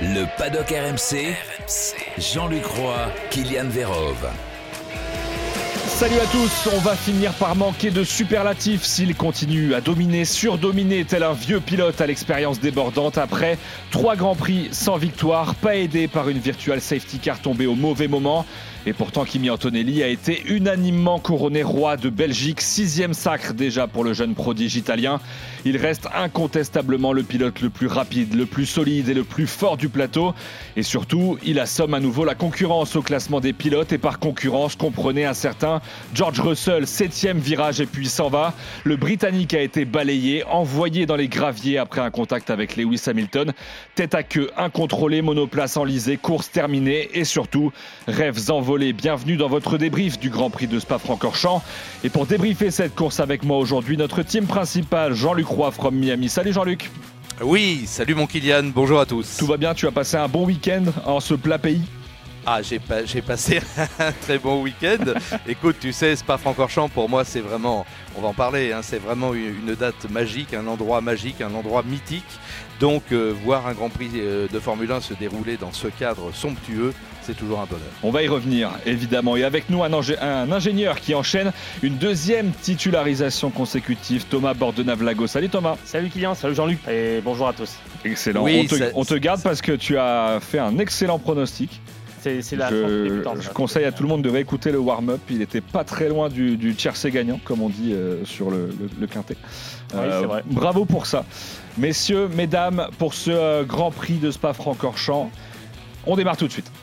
Le paddock RMC, Jean-Luc Roy, Kylian Verove. Salut à tous, on va finir par manquer de superlatifs s'il continue à dominer, surdominer tel un vieux pilote à l'expérience débordante après 3 grands prix sans victoire, pas aidé par une virtual safety car tombée au mauvais moment. Et pourtant, Kimi Antonelli a été unanimement couronné roi de Belgique, 6e sacre déjà pour le jeune prodige italien. Il reste incontestablement le pilote le plus rapide, le plus solide et le plus fort du plateau. Et surtout, il assomme à nouveau la concurrence au classement des pilotes et par concurrence, comprenez un certain George Russell, 7e virage et puis s'en va. Le Britannique a été balayé, envoyé dans les graviers après un contact avec Lewis Hamilton. Tête à queue, incontrôlé, monoplace enlisée, course terminée et surtout, rêves envolés. Bienvenue dans votre débrief du Grand Prix de Spa-Francorchamps. Et pour débriefer cette course avec moi aujourd'hui, notre team principal, Jean-Luc Roy from Miami. Salut Jean-Luc. Oui, salut mon Kylian, bonjour à tous. Tout va bien, tu as passé un bon week-end en ce plat pays? Ah, j'ai passé un très bon week-end. Écoute, tu sais, Spa-Francorchamps, pour moi, c'est vraiment, on va en parler, c'est vraiment une date magique, un endroit mythique. Donc, voir un Grand Prix de Formule 1 se dérouler dans ce cadre somptueux, c'est toujours un bonheur. On va y revenir, évidemment. Et avec nous, un ingénieur qui enchaîne une 2e titularisation consécutive, Thomas Bordenave-Lago. Salut Thomas. Salut Kylian, salut Jean-Luc et bonjour à tous. Excellent. Oui, on te garde parce que tu as fait un excellent pronostic. C'est la chance débutante. Je conseille à tout le monde de réécouter le warm-up. Il n'était pas très loin du tiercé gagnant, comme on dit sur le quintet. Oui, c'est vrai. Bravo pour ça. Messieurs, mesdames, pour ce Grand Prix de Spa-Francorchamps, on démarre tout de suite.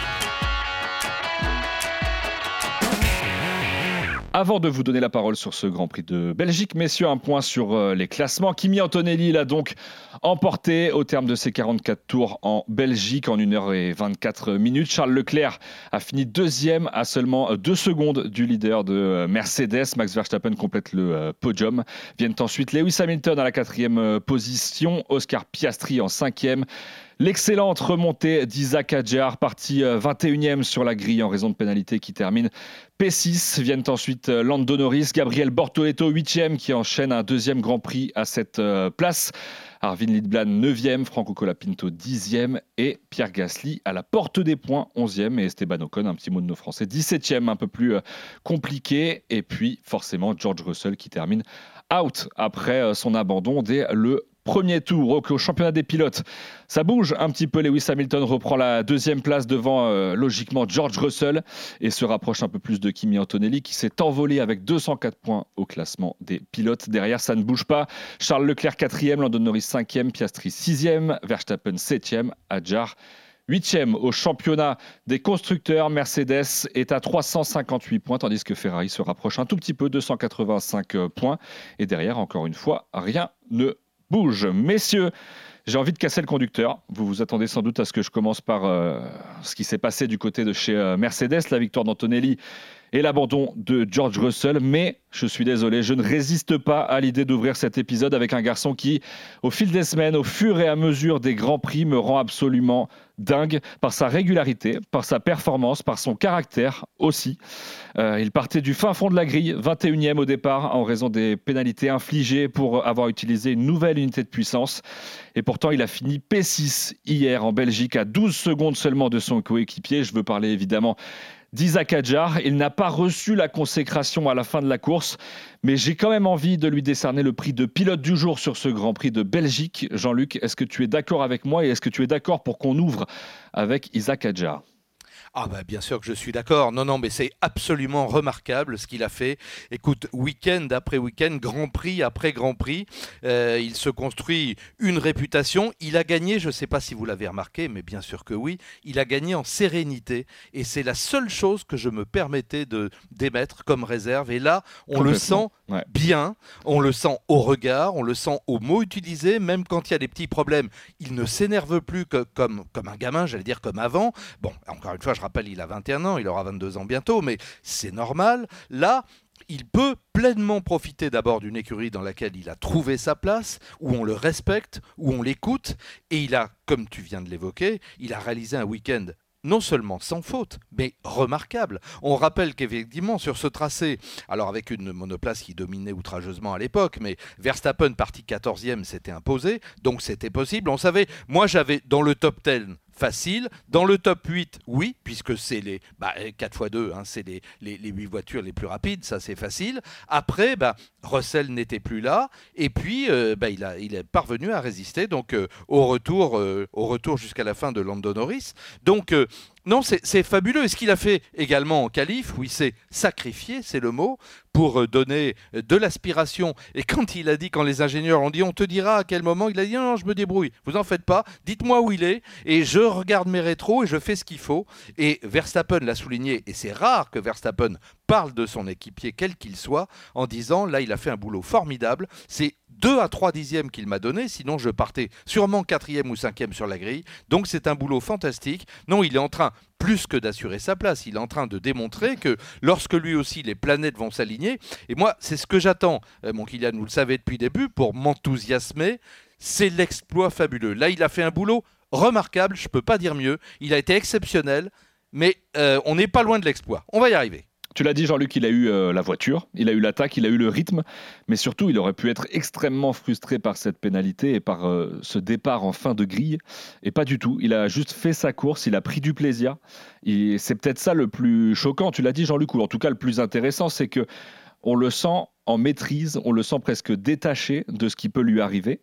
Avant de vous donner la parole sur ce Grand Prix de Belgique, messieurs, un point sur les classements. Kimi Antonelli l'a donc emporté au terme de ses 44 tours en Belgique en 1h24. Charles Leclerc a fini 2e à seulement 2 secondes du leader de Mercedes. Max Verstappen complète le podium. Viennent ensuite Lewis Hamilton à la 4e position, Oscar Piastri en 5e. L'excellente remontée d'Isaac Hadjar, parti 21e sur la grille en raison de pénalité qui termine P6. Viennent ensuite Lando Norris, Gabriel Bortoleto 8e qui enchaîne un 2e Grand Prix à cette place. Arvin Lidblan 9e, Franco Colapinto 10e et Pierre Gasly à la porte des points 11e et Esteban Ocon, un petit mot de nos Français, 17e, un peu plus compliqué. Et puis forcément George Russell qui termine out après son abandon dès le premier tour au championnat des pilotes. Ça bouge un petit peu. Lewis Hamilton reprend la 2e place devant logiquement George Russell et se rapproche un peu plus de Kimi Antonelli qui s'est envolé avec 204 points au classement des pilotes. Derrière, ça ne bouge pas. Charles Leclerc 4e, Lando Norris 5e, Piastri 6e, Verstappen 7e, Hadjar 8e au championnat des constructeurs. Mercedes est à 358 points, tandis que Ferrari se rapproche un tout petit peu, 285 points. Et derrière, encore une fois, rien ne bouge. Messieurs, j'ai envie de casser le conducteur. Vous vous attendez sans doute à ce que je commence par ce qui s'est passé du côté de chez Mercedes, la victoire d'Antonelli et l'abandon de George Russell. Mais je suis désolé, je ne résiste pas à l'idée d'ouvrir cet épisode avec un garçon qui, au fil des semaines, au fur et à mesure des Grands Prix, me rend absolument dingue par sa régularité, par sa performance, par son caractère aussi. Il partait du fin fond de la grille, 21e au départ, en raison des pénalités infligées pour avoir utilisé une nouvelle unité de puissance. Et pourtant, il a fini P6 hier en Belgique, à 12 secondes seulement de son coéquipier. Je veux parler évidemment d'Isaac Hadjar. Il n'a pas reçu la consécration à la fin de la course, mais j'ai quand même envie de lui décerner le prix de pilote du jour sur ce Grand Prix de Belgique. Jean-Luc, est-ce que tu es d'accord avec moi et est-ce que tu es d'accord pour qu'on ouvre avec Isaac Hadjar ? Ah bah bien sûr que je suis d'accord. Non, mais c'est absolument remarquable ce qu'il a fait. Écoute, week-end après week-end, Grand Prix après Grand Prix, il se construit une réputation. Il a gagné, je ne sais pas si vous l'avez remarqué, mais bien sûr que oui, il a gagné en sérénité. Et c'est la seule chose que je me permettais d'émettre comme réserve. Et là, on le sent bien, on le sent au regard, on le sent aux mots utilisés, même quand il y a des petits problèmes. Il ne s'énerve plus comme un gamin, j'allais dire comme avant. Bon, encore une fois, je rappelle, il a 21 ans, il aura 22 ans bientôt, mais c'est normal. Là, il peut pleinement profiter d'abord d'une écurie dans laquelle il a trouvé sa place, où on le respecte, où on l'écoute, et il a, comme tu viens de l'évoquer, il a réalisé un week-end non seulement sans faute, mais remarquable. On rappelle qu'effectivement, sur ce tracé, alors avec une monoplace qui dominait outrageusement à l'époque, mais Verstappen parti 14e s'était imposé, donc c'était possible. On savait, moi j'avais dans le top 10 facile, dans le top 8, oui, puisque c'est les 4x2, c'est les 8 voitures les plus rapides, ça c'est facile. Après, Russell n'était plus là, et puis il est parvenu à résister donc, au retour jusqu'à la fin de Lando Norris. Donc, non, c'est fabuleux. Et ce qu'il a fait également en qualif, où il s'est sacrifié, c'est le mot, pour donner de l'aspiration. Et quand les ingénieurs ont dit, on te dira à quel moment, il a dit, non, je me débrouille, vous en faites pas, dites-moi où il est, et je regarde mes rétros et je fais ce qu'il faut. Et Verstappen l'a souligné, et c'est rare que Verstappen parle de son équipier, quel qu'il soit, en disant, là, il a fait un boulot formidable, c'est 2 à 3 dixièmes qu'il m'a donné, sinon je partais sûrement 4e ou 5e sur la grille. Donc c'est un boulot fantastique. Non, il est en train, plus que d'assurer sa place, il est en train de démontrer que lorsque lui aussi les planètes vont s'aligner, et moi c'est ce que j'attends, mon Kylian, vous le savez depuis le début, pour m'enthousiasmer, c'est l'exploit fabuleux. Là il a fait un boulot remarquable, je ne peux pas dire mieux, il a été exceptionnel, mais on n'est pas loin de l'exploit, on va y arriver. Tu l'as dit, Jean-Luc, il a eu la voiture, il a eu l'attaque, il a eu le rythme, mais surtout, il aurait pu être extrêmement frustré par cette pénalité et par ce départ en fin de grille. Et pas du tout. Il a juste fait sa course, il a pris du plaisir. Et c'est peut-être ça le plus choquant, tu l'as dit, Jean-Luc, ou en tout cas le plus intéressant, c'est que on le sent en maîtrise, on le sent presque détaché de ce qui peut lui arriver.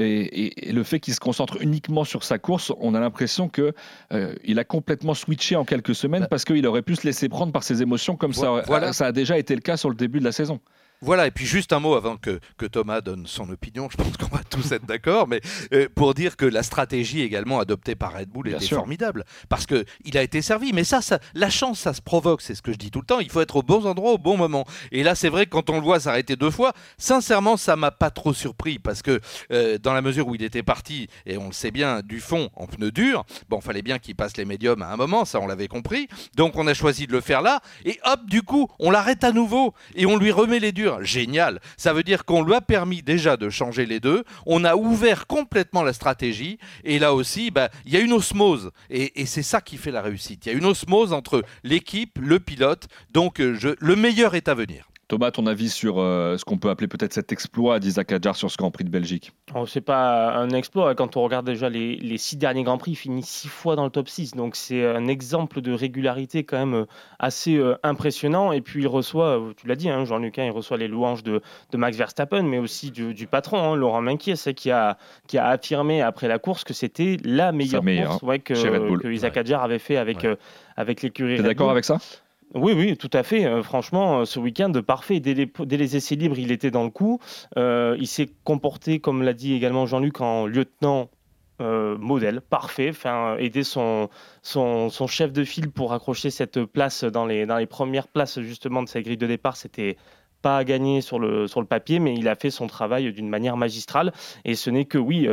Et le fait qu'il se concentre uniquement sur sa course, on a l'impression qu'il a complètement switché en quelques semaines parce qu'il aurait pu se laisser prendre par ses émotions comme ça a déjà été le cas sur le début de la saison. Voilà, et puis juste un mot avant que Thomas donne son opinion, je pense qu'on va tous être d'accord, mais pour dire que la stratégie également adoptée par Red Bull était formidable, parce qu'il a été servi, mais ça, la chance, ça se provoque, c'est ce que je dis tout le temps, il faut être au bon endroit au bon moment. Et là, c'est vrai que quand on le voit s'arrêter 2 fois, sincèrement, ça m'a pas trop surpris, parce que dans la mesure où il était parti, et on le sait bien, du fond en pneus durs, bon, fallait bien qu'il passe les médiums à un moment, ça on l'avait compris, donc on a choisi de le faire là, et hop, du coup, on l'arrête à nouveau, et on lui remet les durs. Génial, ça veut dire qu'on lui a permis déjà de changer les deux, on a ouvert complètement la stratégie, et là aussi il y a une osmose, et c'est ça qui fait la réussite, il y a une osmose entre l'équipe, le pilote, donc le meilleur est à venir. Thomas, ton avis sur ce qu'on peut appeler peut-être cet exploit d'Isaac Hadjar sur ce Grand Prix de Belgique? C'est pas un exploit. Quand on regarde déjà les 6 derniers Grands Prix, il finit 6 fois dans le top 6. Donc c'est un exemple de régularité quand même assez impressionnant. Et puis il reçoit, tu l'as dit, Jean-Luc, il reçoit les louanges de Max Verstappen, mais aussi du patron, Laurent Mekies, qui a affirmé après la course que c'était la meilleure course que Isaac Hadjar avait fait avec l'écurie Red Bull. T'es d'accord avec ça? Oui, tout à fait. Franchement, ce week-end, parfait. Dès les essais libres, il était dans le coup. Il s'est comporté, comme l'a dit également Jean-Luc, en lieutenant modèle, parfait. Aider son chef de file pour accrocher cette place dans les premières places justement de sa grille de départ. C'était pas à gagner sur le papier, mais il a fait son travail d'une manière magistrale. Et ce n'est que,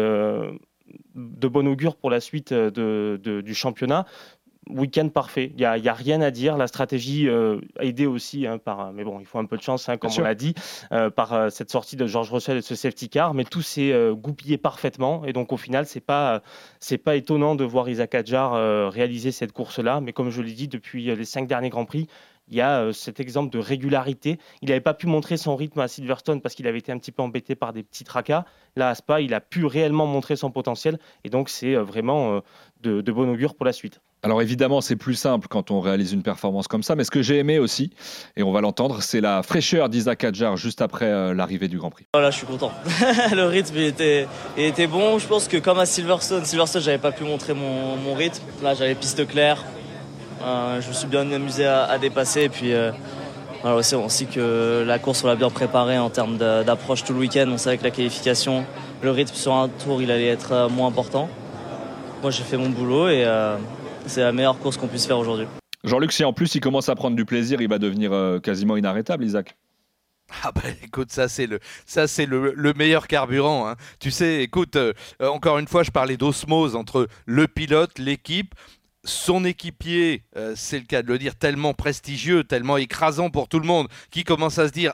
de bon augure pour la suite du championnat. Week-end parfait, il y a rien à dire. La stratégie aidée aussi mais bon, il faut un peu de chance, comme on l'a dit, par cette sortie de George Russell et ce safety car, mais tout s'est goupillé parfaitement. Et donc au final, c'est pas étonnant de voir Isaac Hadjar réaliser cette course-là. Mais comme je l'ai dit, depuis les 5 derniers Grands Prix, il y a cet exemple de régularité. Il n'avait pas pu montrer son rythme à Silverstone parce qu'il avait été un petit peu embêté par des petits tracas. Là, à Spa, il a pu réellement montrer son potentiel. Et donc, c'est vraiment de bon augure pour la suite. Alors évidemment, c'est plus simple quand on réalise une performance comme ça. Mais ce que j'ai aimé aussi, et on va l'entendre, c'est la fraîcheur d'Isaac Hadjar juste après l'arrivée du Grand Prix. Voilà, je suis content. Le rythme, il était bon. Je pense que comme à Silverstone, j'avais pas pu montrer mon rythme. Là, j'avais piste claire. Je me suis bien amusé à dépasser et puis on sait que la course on l'a bien préparée en termes d'approche tout le week-end. On savait que la qualification, le rythme sur un tour il allait être moins important. Moi j'ai fait mon boulot et c'est la meilleure course qu'on puisse faire aujourd'hui. Jean-Luc, si en plus il commence à prendre du plaisir, il va devenir quasiment inarrêtable, Isaac. Écoute, ça c'est le meilleur carburant. Tu sais, écoute, encore une fois je parlais d'osmose entre le pilote, l'équipe. Son équipier, c'est le cas de le dire, tellement prestigieux, tellement écrasant pour tout le monde, qui commence à se dire « Ah,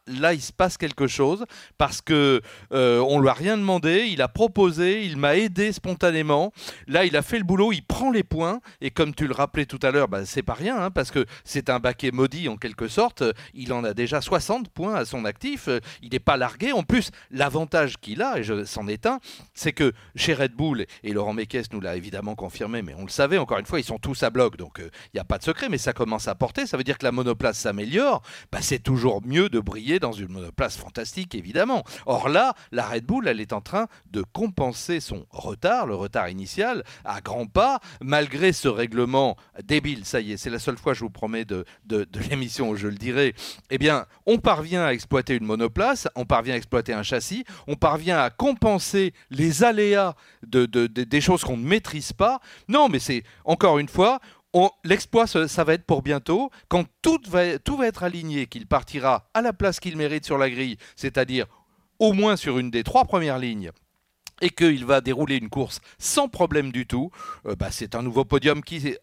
il se passe quelque chose parce que on lui a rien demandé, il a proposé, il m'a aidé spontanément. Là, il a fait le boulot, il prend les points et comme tu le rappelais tout à l'heure, c'est pas rien parce que c'est un baquet maudit en quelque sorte. Il en a déjà 60 points à son actif. Il n'est pas largué. En plus, l'avantage qu'il a, et c'en est un, c'est que chez Red Bull, et Laurent Mekies nous l'a évidemment confirmé, mais on le savait, encore une fois, ils sont tous à bloc, donc il n'y a pas de secret, mais ça commence à porter. Ça veut dire que la monoplace s'améliore. C'est toujours mieux de briller dans une monoplace fantastique, évidemment. Or là, la Red Bull, elle est en train de compenser son retard, le retard initial, à grands pas, malgré ce règlement débile. Ça y est, c'est la seule fois, je vous promets, de l'émission où je le dirai. Eh bien, on parvient à exploiter une monoplace, on parvient à exploiter un châssis, on parvient à compenser les aléas des choses qu'on ne maîtrise pas. Non, mais c'est, encore une fois, l'exploit, ça va être pour bientôt, quand tout va être aligné, qu'il partira à la place qu'il mérite sur la grille, c'est-à-dire au moins sur une des 3 premières lignes, et qu'il va dérouler une course sans problème du tout, c'est un nouveau podium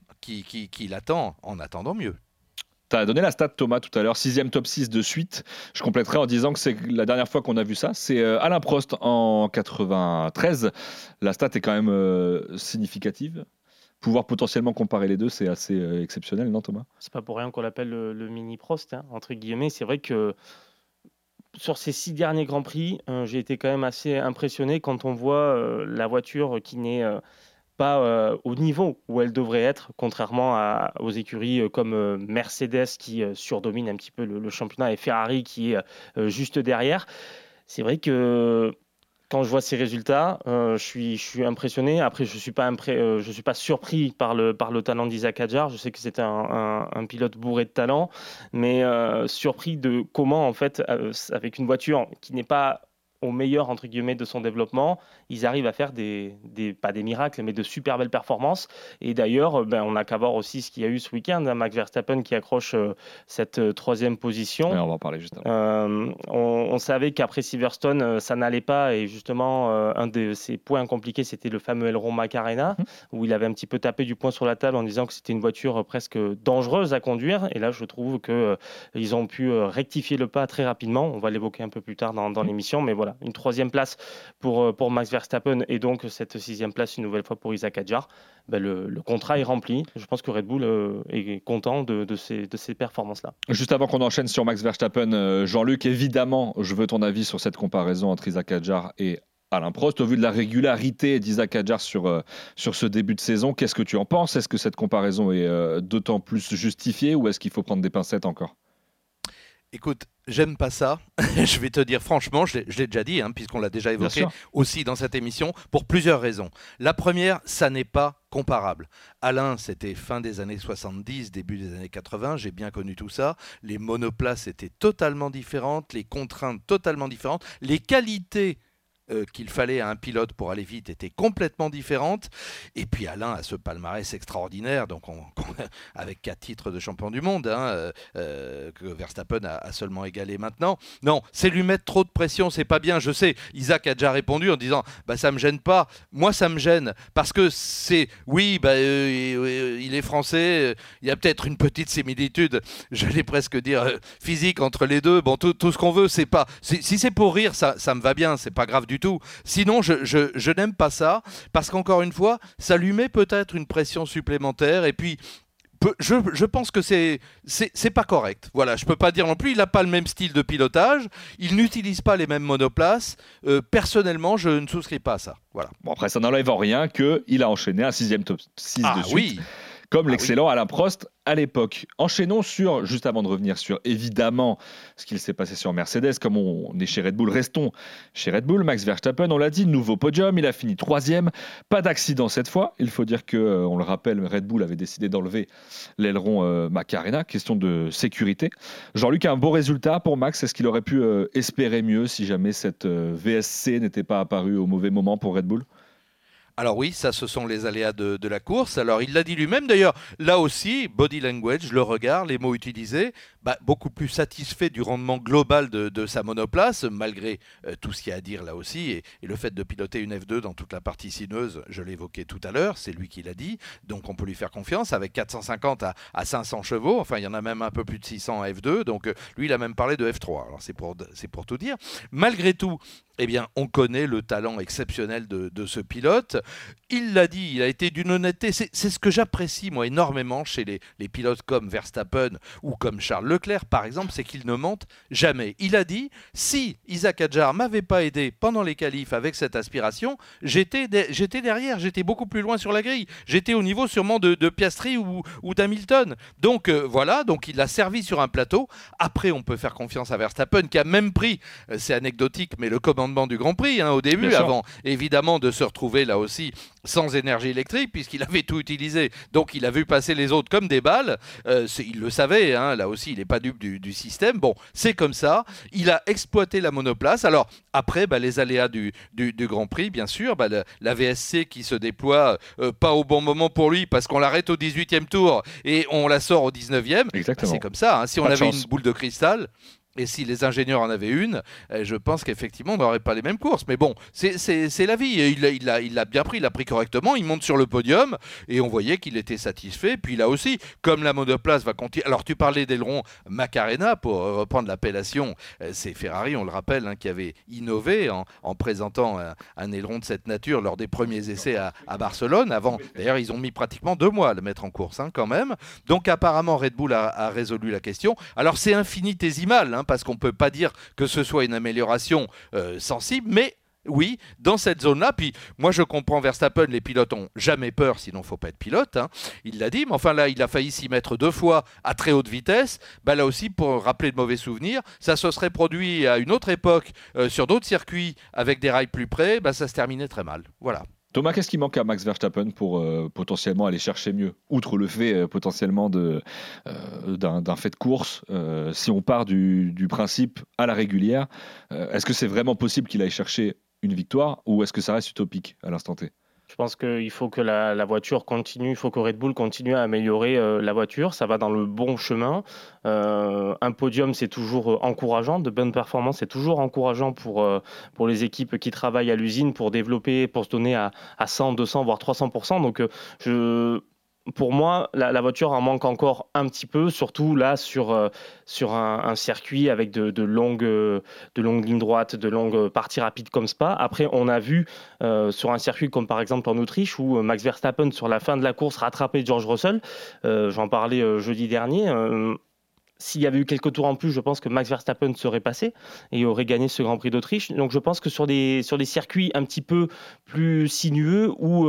qui l'attend, en attendant mieux. Tu as donné la stat, Thomas, tout à l'heure, 6e top 6 de suite. Je compléterai en disant que c'est la dernière fois qu'on a vu ça. C'est Alain Prost en 93. La stat est quand même significative. Pouvoir potentiellement comparer les deux, c'est assez exceptionnel, non, Thomas ? C'est pas pour rien qu'on l'appelle le mini Prost, entre guillemets. C'est vrai que sur ces 6 derniers Grands Prix, j'ai été quand même assez impressionné quand on voit la voiture qui n'est pas au niveau où elle devrait être, contrairement aux écuries comme Mercedes qui surdomine un petit peu le championnat et Ferrari qui est juste derrière. C'est vrai que quand je vois ces résultats, je suis impressionné. Après, je suis pas surpris par le talent d'Isaac Hadjar. Je sais que c'était un pilote bourré de talent, mais surpris de comment, en fait, avec une voiture qui n'est pas au meilleur, entre guillemets, de son développement, ils arrivent à faire pas des miracles, mais de super belles performances. Et d'ailleurs, on n'a qu'à voir aussi ce qu'il y a eu ce week-end, Max Verstappen qui accroche cette 3e position. Ouais, on va en parler juste après. On savait qu'après Silverstone, ça n'allait pas. Et justement, un de ses points compliqués, c'était le fameux aileron Macarena, où il avait un petit peu tapé du poing sur la table en disant que c'était une voiture presque dangereuse à conduire. Et là, je trouve qu'ils ont pu rectifier le pas très rapidement. On va l'évoquer un peu plus tard dans l'émission, mais voilà. Une 3e place pour Max Verstappen et donc cette 6e place une nouvelle fois pour Isaac Hadjar. Le contrat est rempli. Je pense que Red Bull est content de ces performances-là. Juste avant qu'on enchaîne sur Max Verstappen, Jean-Luc, évidemment, je veux ton avis sur cette comparaison entre Isaac Hadjar et Alain Prost. Au vu de la régularité d'Isaac Hadjar sur ce début de saison, qu'est-ce que tu en penses ? Est-ce que cette comparaison est d'autant plus justifiée ou est-ce qu'il faut prendre des pincettes encore ? Écoute, j'aime pas ça. Je vais te dire franchement, je l'ai déjà dit, puisqu'on l'a déjà évoqué aussi dans cette émission, pour plusieurs raisons. La première, ça n'est pas comparable. Alain, c'était fin des années 70, début des années 80, j'ai bien connu tout ça. Les monoplaces étaient totalement différentes, les contraintes totalement différentes, les qualités qu'il fallait à un pilote pour aller vite étaient complètement différentes. Et puis Alain a ce palmarès extraordinaire, donc avec 4 titres de champion du monde, que Verstappen a seulement égalé maintenant. Non, c'est lui mettre trop de pression, c'est pas bien. Je sais, Isaac a déjà répondu en disant ça me gêne pas. Moi, ça me gêne parce que il est français. Il y a peut-être une petite similitude, j'allais presque dire physique entre les deux. Bon, tout ce qu'on veut, c'est pas. Si c'est pour rire, ça me va bien, c'est pas grave du tout. Sinon, je n'aime pas ça parce qu'encore une fois, ça lui met peut-être une pression supplémentaire et puis je pense que c'est pas correct. Voilà, je peux pas dire non plus. Il n'a pas le même style de pilotage. Il n'utilise pas les mêmes monoplaces. Personnellement, je ne souscris pas à ça. Voilà. Bon, après, ça n'enlève en rien qu'il a enchaîné un 6e top 6 de suite. Oui. Comme l'excellent Alain Prost à l'époque. Enchaînons juste avant de revenir sur évidemment ce qu'il s'est passé sur Mercedes, comme on est chez Red Bull, restons chez Red Bull. Max Verstappen, on l'a dit, nouveau podium, il a fini 3e, pas d'accident cette fois. Il faut dire que, on le rappelle, Red Bull avait décidé d'enlever l'aileron Macarena, question de sécurité. Jean-Luc, un beau résultat pour Max, est-ce qu'il aurait pu espérer mieux si jamais cette VSC n'était pas apparue au mauvais moment pour Red Bull ? Alors oui, ça ce sont les aléas de la course. Alors il l'a dit lui-même d'ailleurs, là aussi, body language, le regard, les mots utilisés. beaucoup plus satisfait du rendement global de sa monoplace, malgré tout ce qu'il y a à dire là aussi, et le fait de piloter une F2 dans toute la partie sinueuse, je l'évoquais tout à l'heure, c'est lui qui l'a dit, donc on peut lui faire confiance, avec 450 à 500 chevaux, enfin il y en a même un peu plus de 600 à F2, donc lui il a même parlé de F3, alors c'est pour tout dire. Malgré tout, eh bien, on connaît le talent exceptionnel de ce pilote. Il l'a dit, il a été d'une honnêteté. C'est ce que j'apprécie, moi, énormément chez les pilotes comme Verstappen ou comme Charles Leclerc, par exemple, c'est qu'ils ne mentent jamais. Il a dit, si Isaac Hadjar m'avait pas aidé pendant les qualifs avec cette aspiration, j'étais derrière, j'étais beaucoup plus loin sur la grille. J'étais au niveau sûrement de Piastri ou d'Hamilton. Donc voilà, donc il a servi sur un plateau. Après, on peut faire confiance à Verstappen qui a même pris, c'est anecdotique, mais le commandement du Grand Prix au début, avant évidemment de se retrouver là aussi sans énergie électrique puisqu'il avait tout utilisé, donc il a vu passer les autres comme des balles, il le savait, là aussi il n'est pas dupe du système, bon c'est comme ça, il a exploité la monoplace. Alors après les aléas du Grand Prix bien sûr, la VSC qui se déploie pas au bon moment pour lui parce qu'on l'arrête au 18e tour et on la sort au 19e. Exactement. C'est comme ça, si on avait une boule de cristal et si les ingénieurs en avaient une, je pense qu'effectivement, on n'aurait pas les mêmes courses. Mais bon, c'est la vie. Il l'a bien pris, il l'a pris correctement. Il monte sur le podium et on voyait qu'il était satisfait. Puis là aussi, comme la monoplace va continuer. Alors, tu parlais d'aileron Macarena, pour reprendre l'appellation. C'est Ferrari, on le rappelle, qui avait innové en présentant un aileron de cette nature lors des premiers essais à Barcelone. D'ailleurs, ils ont mis pratiquement 2 mois à le mettre en course, quand même. Donc, apparemment, Red Bull a résolu la question. Alors, c'est infinitésimal, parce qu'on ne peut pas dire que ce soit une amélioration sensible, mais oui, dans cette zone-là. Puis moi, je comprends Verstappen, les pilotes n'ont jamais peur, sinon il ne faut pas être pilote. Il l'a dit, mais enfin là, il a failli s'y mettre 2 fois à très haute vitesse. Là aussi, pour rappeler de mauvais souvenirs, ça se serait produit à une autre époque, sur d'autres circuits, avec des rails plus près, ça se terminait très mal. Voilà. Thomas, qu'est-ce qui manque à Max Verstappen pour potentiellement aller chercher mieux, outre le fait potentiellement d'un fait de course, si on part du principe à la régulière, est-ce que c'est vraiment possible qu'il aille chercher une victoire ou est-ce que ça reste utopique à l'instant T ? Je pense qu'il faut que la voiture continue, il faut que Red Bull continue à améliorer la voiture. Ça va dans le bon chemin. Un podium, c'est toujours encourageant. De bonnes performances, c'est toujours encourageant pour les équipes qui travaillent à l'usine pour développer, pour se donner à 100, 200, voire 300%. Donc, pour moi, la voiture en manque encore un petit peu, surtout là sur un circuit avec de longues lignes droites, de longues parties rapides comme Spa. Après, on a vu sur un circuit comme par exemple en Autriche où Max Verstappen sur la fin de la course rattrapait George Russell. J'en parlais jeudi dernier. S'il y avait eu quelques tours en plus, je pense que Max Verstappen serait passé et aurait gagné ce Grand Prix d'Autriche. Donc je pense que sur des circuits un petit peu plus sinueux où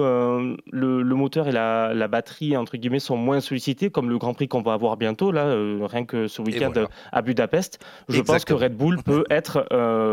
le moteur et la batterie entre guillemets sont moins sollicités, comme le Grand Prix qu'on va avoir bientôt, là, rien que ce week-end à Budapest, je pense que Red Bull peut être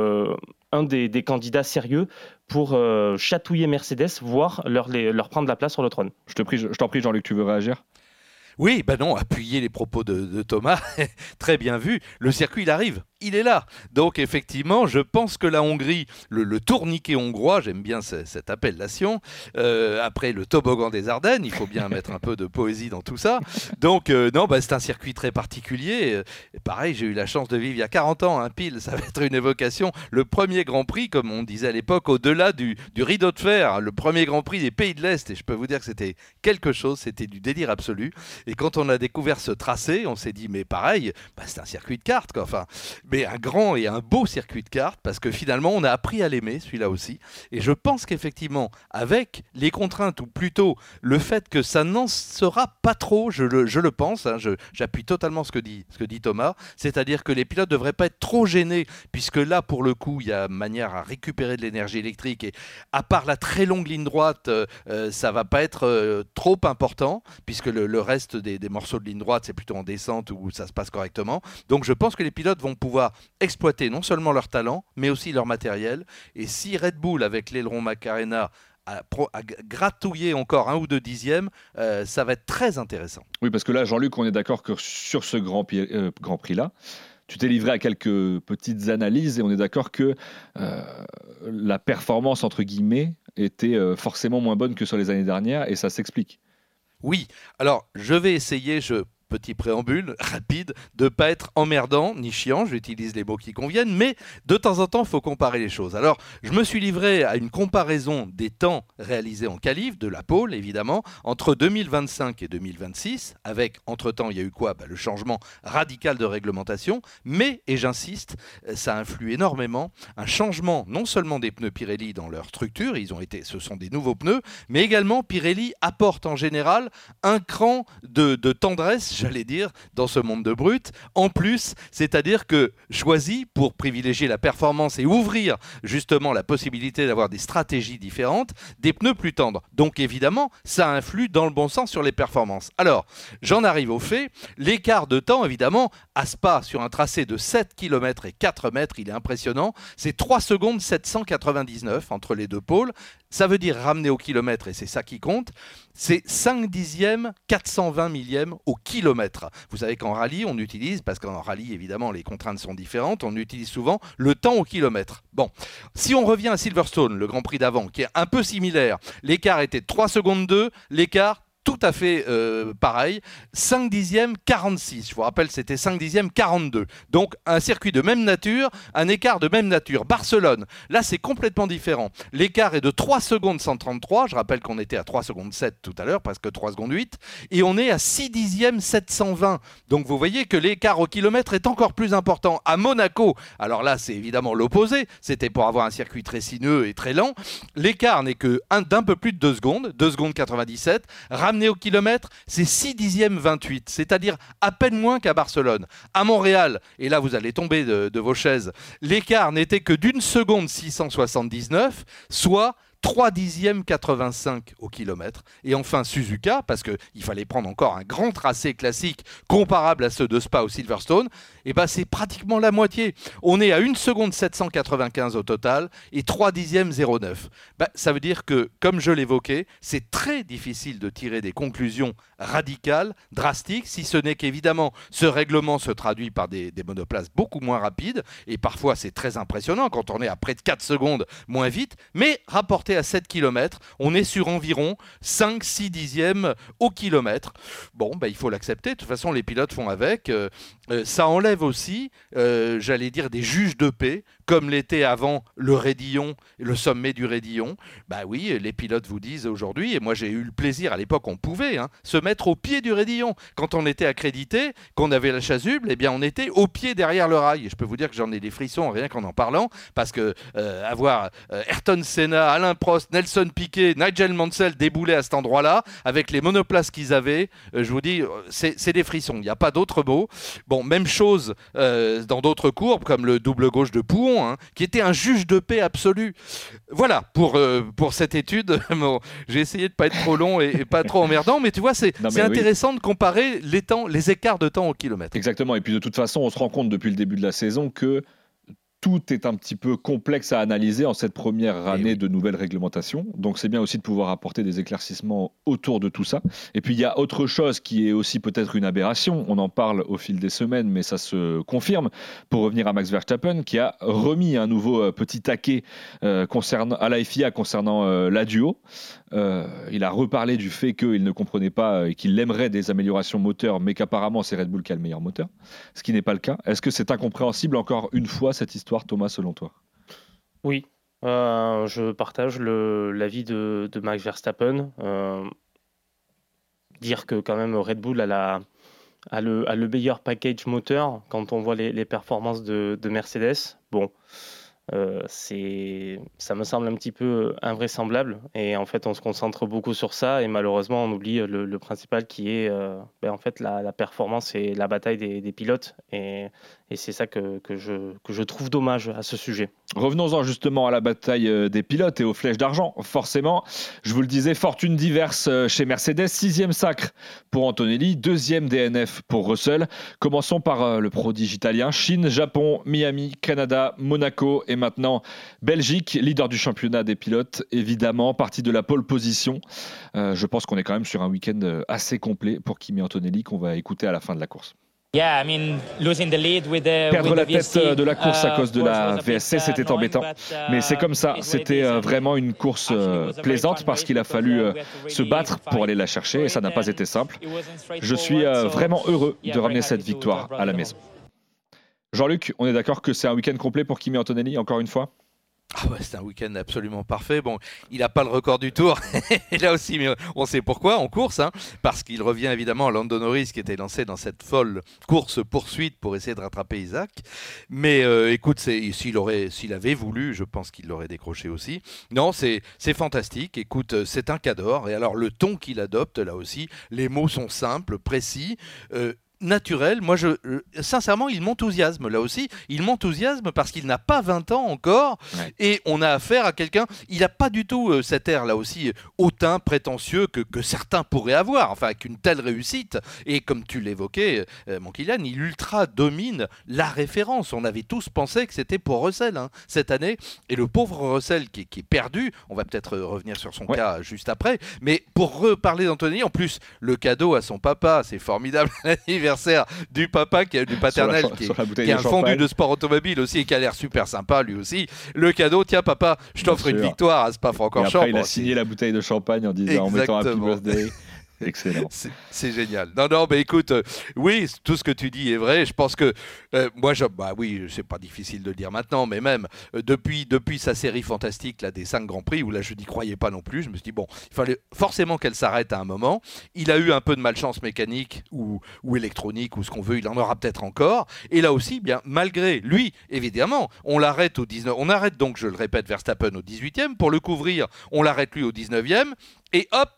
un des candidats sérieux pour chatouiller Mercedes, voire leur prendre la place sur le trône. Je t'en prie, Jean-Luc, tu veux réagir ? Oui, non, appuyer les propos de Thomas, très bien vu. Le circuit, il arrive, il est là. Donc effectivement, je pense que la Hongrie, le tourniquet hongrois, j'aime bien cette appellation, après le toboggan des Ardennes, il faut bien mettre un peu de poésie dans tout ça. Donc c'est un circuit très particulier. Pareil, j'ai eu la chance de vivre il y a 40 ans, pile, ça va être une évocation. Le premier Grand Prix, comme on disait à l'époque, au-delà du rideau de fer, le premier Grand Prix des pays de l'Est, et je peux vous dire que c'était quelque chose, c'était du délire absolu. Et quand on a découvert ce tracé, on s'est dit, mais pareil, c'est un circuit de karts, quoi. Enfin, mais un grand et un beau circuit de karts, parce que finalement, on a appris à l'aimer, celui-là aussi. Et je pense qu'effectivement, avec les contraintes, ou plutôt le fait que ça n'en sera pas trop, je le pense, j'appuie totalement ce que dit Thomas, c'est-à-dire que les pilotes ne devraient pas être trop gênés, puisque là, pour le coup, il y a manière à récupérer de l'énergie électrique, et à part la très longue ligne droite, ça ne va pas être trop important, puisque le reste des morceaux de ligne droite, c'est plutôt en descente où ça se passe correctement. Donc je pense que les pilotes vont pouvoir exploiter non seulement leur talent, mais aussi leur matériel. Et si Red Bull, avec l'aileron Macarena, a gratouillé encore 1 ou 2 dixièmes, ça va être très intéressant. Oui, parce que là, Jean-Luc, on est d'accord que sur ce Grand Prix-là, tu t'es livré à quelques petites analyses et on est d'accord que la performance, entre guillemets, était forcément moins bonne que sur les années dernières et ça s'explique. Oui, alors je vais essayer, petit préambule rapide, de ne pas être emmerdant ni chiant, j'utilise les mots qui conviennent, mais de temps en temps, il faut comparer les choses. Alors, je me suis livré à une comparaison des temps réalisés en qualif, de la pole évidemment, entre 2025 et 2026, avec, entre-temps, il y a eu quoi ? Le changement radical de réglementation, mais, et j'insiste, ça influe énormément, un changement non seulement des pneus Pirelli dans leur structure, ce sont des nouveaux pneus, mais également Pirelli apporte en général un cran de tendresse, j'allais dire, dans ce monde de brut. En plus, c'est-à-dire que choisi pour privilégier la performance et ouvrir justement la possibilité d'avoir des stratégies différentes, des pneus plus tendres. Donc évidemment, ça influe dans le bon sens sur les performances. Alors, j'en arrive au fait. L'écart de temps, évidemment, à Spa, sur un tracé de 7 km et 4 mètres, il est impressionnant. C'est 3 secondes 799 entre les deux pôles. Ça veut dire ramener au kilomètre, et c'est ça qui compte, c'est 5 dixièmes, 420 millièmes au kilomètre. Vous savez qu'en rallye, on utilise, parce qu'en rallye, évidemment, les contraintes sont différentes, on utilise souvent le temps au kilomètre. Bon, si on revient à Silverstone, le Grand Prix d'avant, qui est un peu similaire, l'écart était 3 secondes 2, l'écart tout à fait pareil, 5 dixièmes 46, je vous rappelle c'était 5 dixièmes 42, donc un circuit de même nature, un écart de même nature. Barcelone, là c'est complètement différent, l'écart est de 3 secondes 133, je rappelle qu'on était à 3 secondes 7 tout à l'heure, presque 3 secondes 8, et on est à 6 dixièmes 720, donc vous voyez que l'écart au kilomètre est encore plus important. À Monaco, alors là c'est évidemment l'opposé, c'était pour avoir un circuit très sinueux et très lent, l'écart n'est que d'un peu plus de 2 secondes, 2 secondes 97, ramené au kilomètre, c'est 6 dixièmes 28, c'est-à-dire à peine moins qu'à Barcelone. À Montréal, et là vous allez tomber de vos chaises, l'écart n'était que d'1 seconde 679, soit 3 dixièmes 85 au kilomètre. Et enfin Suzuka, parce qu'il fallait prendre encore un grand tracé classique comparable à ceux de Spa ou Silverstone, et ben c'est pratiquement la moitié. On est à 1 seconde 795 au total et 3 dixièmes 09. Ça veut dire que, comme je l'évoquais, c'est très difficile de tirer des conclusions radicales, drastiques, si ce n'est qu'évidemment ce règlement se traduit par des monoplaces beaucoup moins rapides, et parfois c'est très impressionnant quand on est à près de 4 secondes moins vite, mais rapporté à 7 km, on est sur environ 5-6 dixièmes au kilomètre. Bon, il faut l'accepter, de toute façon les pilotes font avec. Ça enlève aussi, j'allais dire, des juges de paix, comme l'était avant le Raidillon, le sommet du Raidillon. Oui, les pilotes vous disent aujourd'hui, et moi j'ai eu le plaisir, à l'époque on pouvait se mettre au pied du Raidillon. Quand on était accrédité, qu'on avait la chasuble, eh bien on était au pied derrière le rail. Et je peux vous dire que j'en ai des frissons rien qu'en parlant, parce que avoir Ayrton Senna, Alain Prost, Nelson Piquet, Nigel Mansell débouler à cet endroit-là, avec les monoplaces qu'ils avaient, je vous dis, c'est des frissons, il n'y a pas d'autre mot. Bon, même chose dans d'autres courbes, comme le double gauche de Pouhon, qui était un juge de paix absolu. Voilà, pour cette étude, bon, j'ai essayé de ne pas être trop long et pas trop emmerdant, mais tu vois, c'est intéressant de comparer les écarts de temps au kilomètre. Exactement, et puis de toute façon, on se rend compte depuis le début de la saison que tout est un petit peu complexe à analyser en cette première année de nouvelles réglementations. Donc c'est bien aussi de pouvoir apporter des éclaircissements autour de tout ça. Et puis il y a autre chose qui est aussi peut-être une aberration. On en parle au fil des semaines, mais ça se confirme. Pour revenir à Max Verstappen, qui a remis un nouveau petit taquet à la FIA concernant la duo. Il a reparlé du fait qu'il ne comprenait pas et qu'il aimerait des améliorations moteurs, mais qu'apparemment c'est Red Bull qui a le meilleur moteur, ce qui n'est pas le cas. Est-ce que c'est incompréhensible encore une fois cette histoire, Thomas, selon toi ? Oui, je partage l'avis de Max Verstappen. Dire que quand même Red Bull a le meilleur package moteur quand on voit les performances de Mercedes. Bon. Ça me semble un petit peu invraisemblable et en fait on se concentre beaucoup sur ça et malheureusement on oublie le principal qui est en fait la performance et la bataille des pilotes et c'est ça que je trouve dommage à ce sujet. Revenons-en justement à la bataille des pilotes et aux flèches d'argent. Forcément, je vous le disais, fortune diverse chez Mercedes, 6e sacre pour Antonelli, 2e DNF pour Russell. Commençons par le prodige italien, Chine, Japon, Miami, Canada, Monaco et maintenant Belgique, leader du championnat des pilotes, évidemment, parti de la pole position. Je pense qu'on est quand même sur un week-end assez complet pour Kimi Antonelli qu'on va écouter à la fin de la course. Perdre la tête de la course à cause de la VSC, c'était embêtant. Mais c'est comme ça, c'était vraiment une course plaisante parce qu'il a fallu se battre pour aller la chercher et ça n'a pas été simple. Je suis vraiment heureux de ramener cette victoire à la maison. Jean-Luc, on est d'accord que c'est un week-end complet pour Kimi Antonelli, encore une fois ? Ah ouais, c'est un week-end absolument parfait. Bon, il n'a pas le record du Tour, et là aussi, mais on sait pourquoi, en course, parce qu'il revient évidemment à Lando Norris qui était lancé dans cette folle course-poursuite pour essayer de rattraper Isaac. Mais écoute, s'il avait voulu, je pense qu'il l'aurait décroché aussi. Non, c'est fantastique. Écoute, c'est un cador. Et alors, le ton qu'il adopte, là aussi, les mots sont simples, précis, naturel. Moi, sincèrement, il m'enthousiasme là aussi. Il m'enthousiasme parce qu'il n'a pas 20 ans encore et on a affaire à quelqu'un. Il n'a pas du tout cet air là aussi hautain, prétentieux que certains pourraient avoir. Enfin, avec une telle réussite. Et comme tu l'évoquais, mon Kylian, il ultra domine la référence. On avait tous pensé que c'était pour Russell cette année. Et le pauvre Russell qui est perdu, on va peut-être revenir sur son cas juste après. Mais pour reparler d'Anthony, en plus, le cadeau à son papa, c'est formidable. Du papa, du paternel qui est un fondu de sport automobile aussi et qui a l'air super sympa lui aussi. Le cadeau, tiens papa, je t'offre une victoire à Spa-Francorchamps. Il a signé la bouteille de champagne en mettant Happy Birthday. Excellent. C'est génial. Non, mais écoute, oui, tout ce que tu dis est vrai. Je pense que moi, c'est pas difficile de le dire maintenant, mais même depuis sa série fantastique là, des 5 Grands Prix, où là je n'y croyais pas non plus, je me suis dit, bon, il fallait forcément qu'elle s'arrête à un moment. Il a eu un peu de malchance mécanique ou électronique ou ce qu'on veut, il en aura peut-être encore. Et là aussi, bien, malgré lui, évidemment, on l'arrête au 19. On arrête donc, je le répète, Verstappen au 18e. Pour le couvrir, on l'arrête lui au 19e. Et hop,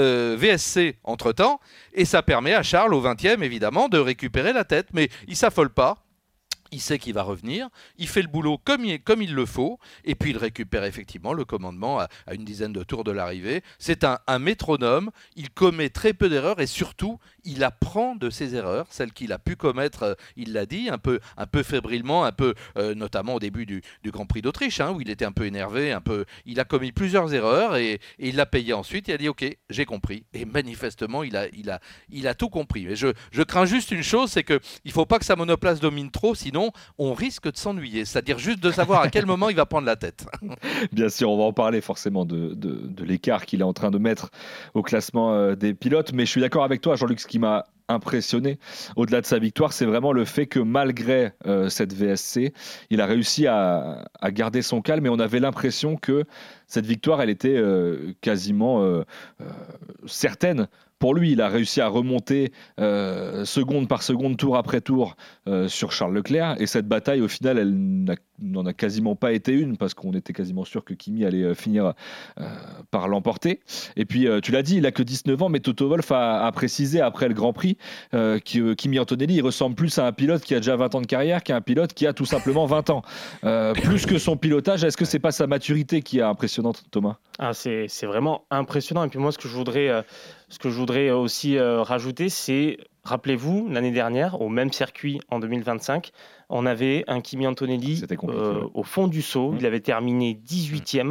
VSC entre-temps, et ça permet à Charles au 20e évidemment de récupérer la tête, mais il s'affole pas. Il sait qu'il va revenir, il fait le boulot comme il le faut, et puis il récupère effectivement le commandement à une dizaine de tours de l'arrivée. C'est un métronome, il commet très peu d'erreurs, et surtout, il apprend de ses erreurs, celles qu'il a pu commettre, il l'a dit, un peu fébrilement, notamment au début du Grand Prix d'Autriche, où il était un peu énervé, il a commis plusieurs erreurs, et il l'a payé ensuite, il a dit « Ok, j'ai compris », et manifestement, il a tout compris. Mais je crains juste une chose, c'est qu'il ne faut pas que sa monoplace domine trop, sinon on risque de s'ennuyer, c'est-à-dire juste de savoir à quel moment il va prendre la tête. Bien sûr, on va en parler forcément de l'écart qu'il est en train de mettre au classement des pilotes, mais je suis d'accord avec toi, Jean-Luc, ce qui m'a impressionné au-delà de sa victoire, c'est vraiment le fait que malgré cette VSC, il a réussi à garder son calme et on avait l'impression que cette victoire, elle était quasiment certaine. Pour lui, il a réussi à remonter seconde par seconde, tour après tour sur Charles Leclerc. Et cette bataille, au final, elle n'en a quasiment pas été une parce qu'on était quasiment sûr que Kimi allait finir par l'emporter. Et puis, tu l'as dit, il n'a que 19 ans, mais Toto Wolff a précisé après le Grand Prix que Kimi Antonelli, il ressemble plus à un pilote qui a déjà 20 ans de carrière qu'à un pilote qui a tout simplement 20 ans. Plus que son pilotage, est-ce que c'est pas sa maturité qui est impressionnante, Thomas ? C'est vraiment impressionnant. Et puis moi, ce que je voudrais aussi rajouter, c'est, rappelez-vous, l'année dernière, au même circuit en 2025, on avait un Kimi Antonelli au fond du saut. Il avait terminé 18e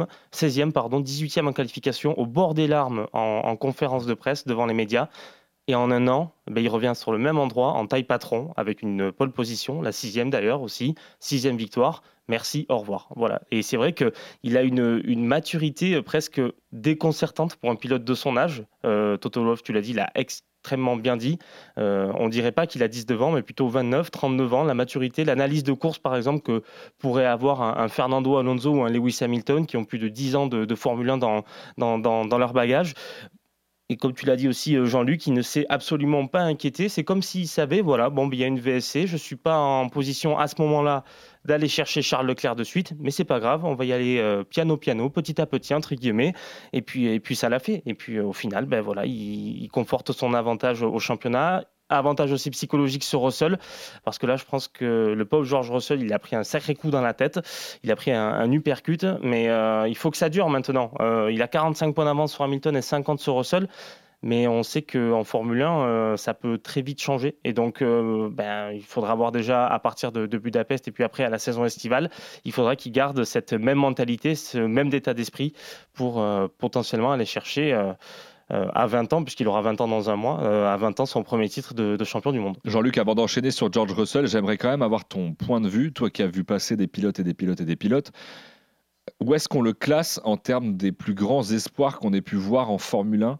en qualification, au bord des larmes en conférence de presse devant les médias. Et en un an, il revient sur le même endroit, en taille patron, avec une pole position, la 6e d'ailleurs aussi, 6e victoire. Merci, au revoir. Voilà. Et c'est vrai qu'il a une maturité presque déconcertante pour un pilote de son âge. Toto Wolff, tu l'as dit, il a extrêmement bien dit. On ne dirait pas qu'il a 19 ans, mais plutôt 29, 39 ans. La maturité, l'analyse de course, par exemple, que pourrait avoir un Fernando Alonso ou un Lewis Hamilton, qui ont plus de 10 ans de Formule 1 dans leur bagage. Et comme tu l'as dit aussi, Jean-Luc, il ne s'est absolument pas inquiété. C'est comme s'il savait, il y a une VSC, je ne suis pas en position à ce moment-là d'aller chercher Charles Leclerc de suite, mais c'est pas grave, on va y aller piano, petit à petit, entre guillemets, et puis ça l'a fait. Et puis au final, il conforte son avantage au championnat. Avantage aussi psychologique sur Russell, parce que là, je pense que le pauvre George Russell, il a pris un sacré coup dans la tête, il a pris un uppercut, mais il faut que ça dure maintenant. Il a 45 points d'avance sur Hamilton et 50 sur Russell, mais on sait qu'en Formule 1, ça peut très vite changer, et donc il faudra voir déjà à partir de Budapest, et puis après à la saison estivale, il faudra qu'il garde cette même mentalité, ce même état d'esprit pour potentiellement aller chercher à 20 ans, puisqu'il aura 20 ans dans un mois, à 20 ans son premier titre de champion du monde. Jean-Luc, avant d'enchaîner sur George Russell, j'aimerais quand même avoir ton point de vue, toi qui as vu passer des pilotes et des pilotes et des pilotes. Où est-ce qu'on le classe en termes des plus grands espoirs qu'on ait pu voir en Formule 1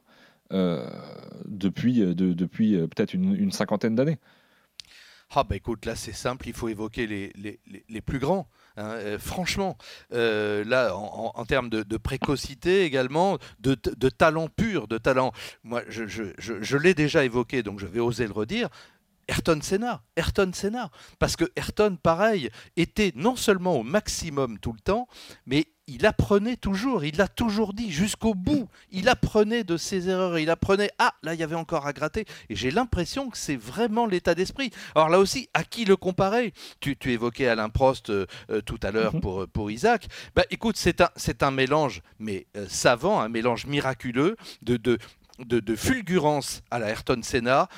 depuis peut-être une cinquantaine d'années? Ah bah écoute, là c'est simple, il faut évoquer les plus grands. Hein, franchement, là en termes de précocité également, de talent pur, de talent. Moi, je l'ai déjà évoqué, donc je vais oser le redire. Ayrton Senna, parce que Ayrton, pareil, était non seulement au maximum tout le temps, mais il apprenait toujours, il l'a toujours dit jusqu'au bout, il apprenait de ses erreurs, il apprenait, là il y avait encore à gratter, et j'ai l'impression que c'est vraiment l'état d'esprit. Alors là aussi, à qui le comparer? Tu évoquais Alain Prost tout à l'heure pour Isaac, bah écoute, c'est un mélange, mais savant, un mélange miraculeux de fulgurance à la Ayrton Senna,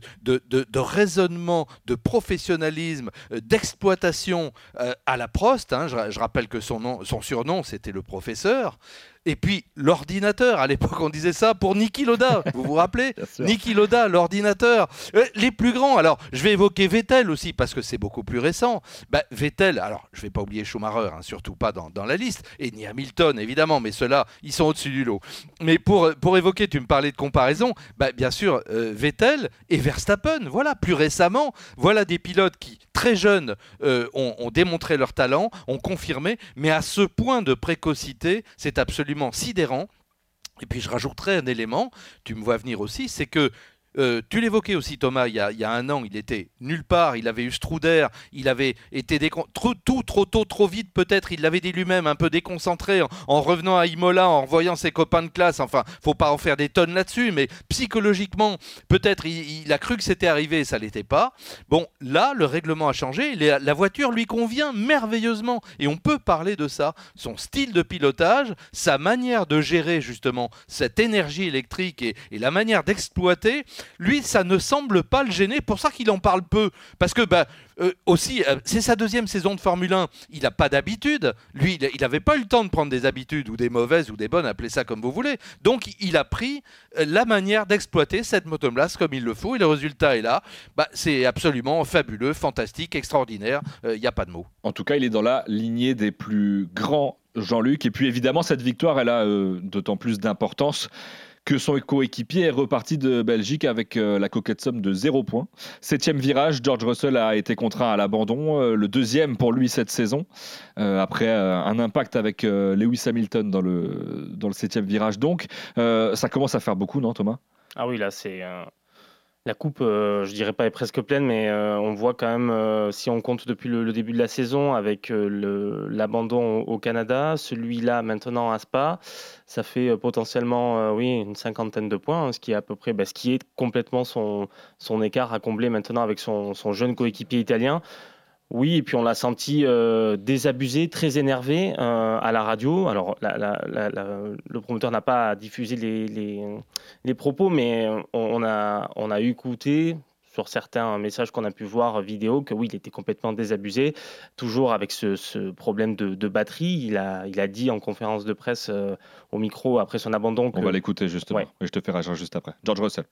de raisonnement, de professionnalisme, d'exploitation à la Prost. Hein, je rappelle que son surnom, c'était le professeur. Et puis l'ordinateur, à l'époque on disait ça pour Niki Lauda, vous vous rappelez? Niki Lauda, l'ordinateur. Les plus grands, alors je vais évoquer Vettel aussi parce que c'est beaucoup plus récent. Vettel, alors je ne vais pas oublier Schumacher, hein, surtout pas dans la liste, et ni Hamilton évidemment, mais ceux-là, ils sont au-dessus du lot. Mais pour évoquer, tu me parlais de comparaison, bien sûr Vettel et Verstappen, voilà, plus récemment, voilà des pilotes qui, très jeunes, ont démontré leur talent, ont confirmé, mais à ce point de précocité, c'est absolument sidérant. Et puis je rajouterai un élément, tu me vois venir aussi, c'est que tu l'évoquais aussi Thomas, il y a un an, il était nulle part, il avait eu ce trou d'air, il avait été trop tôt, trop vite peut-être, il l'avait dit lui-même, un peu déconcentré en revenant à Imola, en revoyant ses copains de classe, enfin, faut pas en faire des tonnes là-dessus, mais psychologiquement, peut-être il a cru que c'était arrivé et ça l'était pas. Bon, là, le règlement a changé, la voiture lui convient merveilleusement, et on peut parler de ça, son style de pilotage, sa manière de gérer justement cette énergie électrique et la manière d'exploiter. Lui, ça ne semble pas le gêner, pour ça qu'il en parle peu. Parce que, aussi, c'est sa deuxième saison de Formule 1, il n'a pas d'habitude. Lui, il n'avait pas eu le temps de prendre des habitudes, ou des mauvaises, ou des bonnes, appelez ça comme vous voulez. Donc, il a pris la manière d'exploiter cette motoplace comme il le faut, et le résultat est là. C'est absolument fabuleux, fantastique, extraordinaire, il n'y a pas de mots. En tout cas, il est dans la lignée des plus grands, Jean-Luc. Et puis, évidemment, cette victoire, elle a d'autant plus d'importance que son coéquipier est reparti de Belgique avec la coquette somme de 0 points. 7e virage, George Russell a été contraint à l'abandon, le deuxième pour lui cette saison, après un impact avec Lewis Hamilton dans le 7e virage. Donc, ça commence à faire beaucoup, non Thomas? Ah oui, là c'est... La coupe, je dirais pas est presque pleine, mais on voit quand même, si on compte depuis le début de la saison, avec l'abandon au Canada, celui-là maintenant à Spa, ça fait potentiellement une cinquantaine de points, hein, ce qui est à peu près, ce qui est complètement son écart à combler maintenant avec son jeune coéquipier italien. Oui, et puis on l'a senti désabusé, très énervé à la radio. Alors, le promoteur n'a pas diffusé les propos, mais on a écouté sur certains messages qu'on a pu voir vidéo que oui, il était complètement désabusé, toujours avec ce problème de batterie. Il a dit en conférence de presse au micro après son abandon. On va l'écouter justement, et je te fais réagir juste après. George Russell.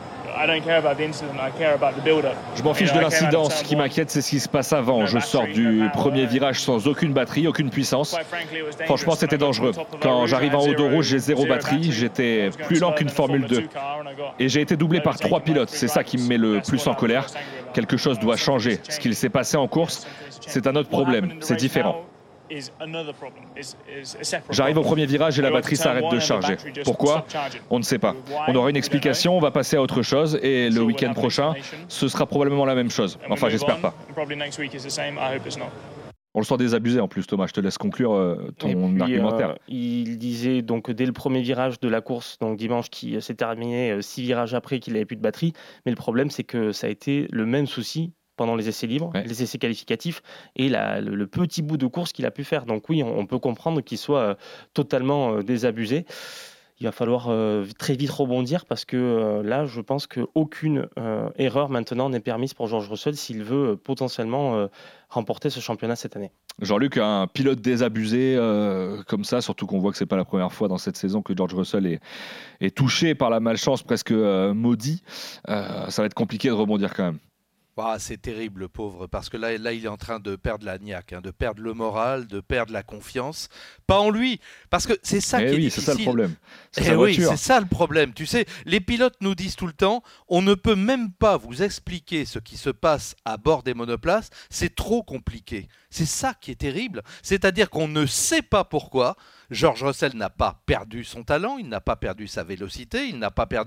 Je m'en fiche de l'incident, ce qui m'inquiète c'est ce qui se passe avant. Je sors du premier virage sans aucune batterie, aucune puissance. Franchement c'était dangereux. Quand j'arrive en haut de rouge, j'ai 0 batterie, j'étais plus lent qu'une Formule 2. Et j'ai été doublé par 3 pilotes, c'est ça qui me met le plus en colère. Quelque chose doit changer. Ce qu'il s'est passé en course, c'est un autre problème, c'est différent. J'arrive au premier virage et la batterie s'arrête de charger. Pourquoi? On ne sait pas. On aura une explication, on va passer à autre chose et le week-end prochain, ce sera probablement la même chose. Enfin, j'espère pas. On le sent désabusé en plus, Thomas. Je te laisse conclure ton argumentaire. Il disait donc dès le premier virage de la course, donc dimanche, qui s'est terminé 6 virages après qu'il n'avait plus de batterie. Mais le problème, c'est que ça a été le même souci pendant les essais libres, les essais qualificatifs et le petit bout de course qu'il a pu faire. Donc oui, on peut comprendre qu'il soit totalement désabusé. il va falloir très vite rebondir parce que là, je pense qu'aucune erreur maintenant n'est permise pour George Russell s'il veut potentiellement remporter ce championnat cette année. Jean-Luc, un pilote désabusé comme ça, surtout qu'on voit que c'est pas la première fois dans cette saison que George Russell est touché par la malchance, presque maudit, ça va être compliqué de rebondir quand même. Ah, c'est terrible, le pauvre, parce que là, il est en train de perdre la niaque, de perdre le moral, de perdre la confiance. Pas en lui, parce que c'est ça qui est difficile. C'est ça le problème. C'est ça le problème. Tu sais, les pilotes nous disent tout le temps, on ne peut même pas vous expliquer ce qui se passe à bord des monoplaces, c'est trop compliqué. C'est ça qui est terrible. C'est-à-dire qu'on ne sait pas pourquoi. George Russell n'a pas perdu son talent, il n'a pas perdu sa vélocité, il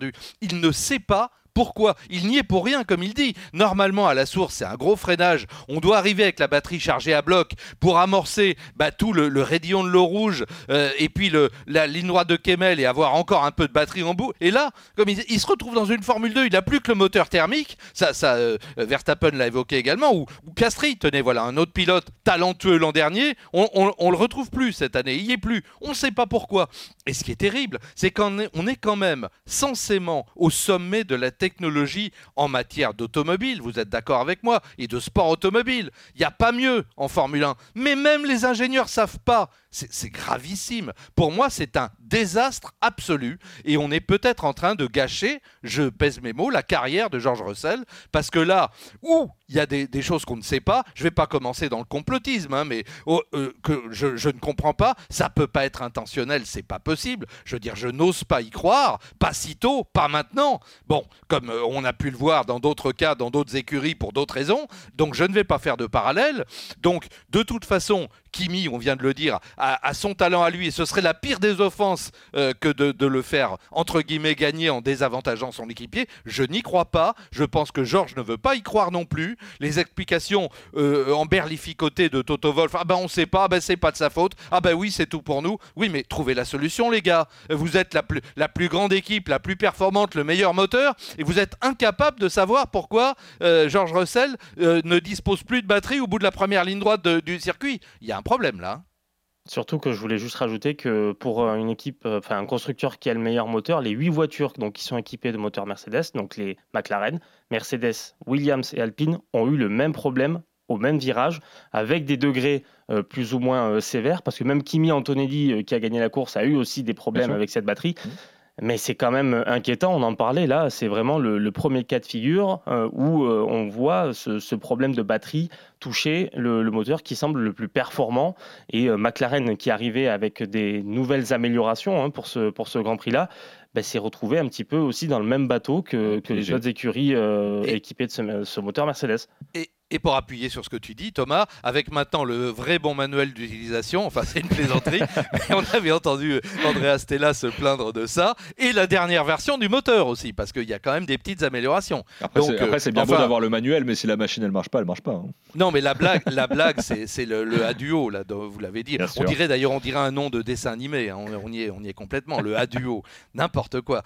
ne sait pas. Pourquoi ? Il n'y est pour rien, comme il dit. Normalement, à la source, c'est un gros freinage. On doit arriver avec la batterie chargée à bloc pour amorcer tout le raidillon de l'eau rouge et puis la ligne droite de Kemmel et avoir encore un peu de batterie en bout. Et là, comme il se retrouve dans une Formule 2, il n'a plus que le moteur thermique. Ça Verstappen l'a évoqué également. Ou Piastri, tenez, voilà, un autre pilote talentueux l'an dernier. On le retrouve plus cette année. Il n'y est plus. On ne sait pas pourquoi. Et ce qui est terrible, c'est qu'on est quand même censément au sommet de la technologie en matière d'automobile, vous êtes d'accord avec moi, et de sport automobile. Il n'y a pas mieux en Formule 1. Mais même les ingénieurs ne savent pas. C'est gravissime. Pour moi, c'est un désastre absolu. Et on est peut-être en train de gâcher, je pèse mes mots, la carrière de George Russell. Parce que là, où il y a des choses qu'on ne sait pas, je ne vais pas commencer dans le complotisme, mais que je ne comprends pas, ça ne peut pas être intentionnel, c'est pas possible. Je veux dire, je n'ose pas y croire, pas si tôt, pas maintenant. Bon, comme on a pu le voir dans d'autres cas, dans d'autres écuries, pour d'autres raisons, donc je ne vais pas faire de parallèle. Donc, de toute façon, Kimi, on vient de le dire, a son talent à lui, et ce serait la pire des offenses que de le faire, entre guillemets, gagner en désavantageant son équipier. Je n'y crois pas. Je pense que George ne veut pas y croire non plus. Les explications emberlificotées de Toto Wolff, on ne sait pas, c'est pas de sa faute, oui, c'est tout pour nous. Oui, mais trouvez la solution, les gars. Vous êtes la plus grande équipe, la plus performante, le meilleur moteur, et vous êtes incapable de savoir pourquoi George Russell ne dispose plus de batterie au bout de la première ligne droite du circuit. Il y a un problème là. Surtout que je voulais juste rajouter que pour une équipe, un constructeur qui a le meilleur moteur, les 8 voitures qui sont équipées de moteurs Mercedes, donc les McLaren, Mercedes, Williams et Alpine, ont eu le même problème au même virage, avec des degrés plus ou moins sévères, parce que même Kimi Antonelli, qui a gagné la course, a eu aussi des problèmes avec cette batterie. Mais c'est quand même inquiétant, on en parlait là, c'est vraiment le premier cas de figure où on voit ce problème de batterie toucher le moteur qui semble le plus performant, et McLaren qui arrivait avec des nouvelles améliorations pour ce Grand Prix-là, s'est retrouvé un petit peu aussi dans le même bateau que les autres écuries équipées de ce moteur Mercedes. Et pour appuyer sur ce que tu dis, Thomas, avec maintenant le vrai bon manuel d'utilisation, enfin c'est une plaisanterie, mais on avait entendu Andrea Stella se plaindre de ça, et la dernière version du moteur aussi, parce qu'il y a quand même des petites améliorations. Après, c'est bien beau d'avoir le manuel, mais si la machine elle marche pas. Hein. Non, mais la blague c'est le A-Duo, là, vous l'avez dit. On dirait un nom de dessin animé, hein. On y est complètement, le A-Duo, n'importe quoi.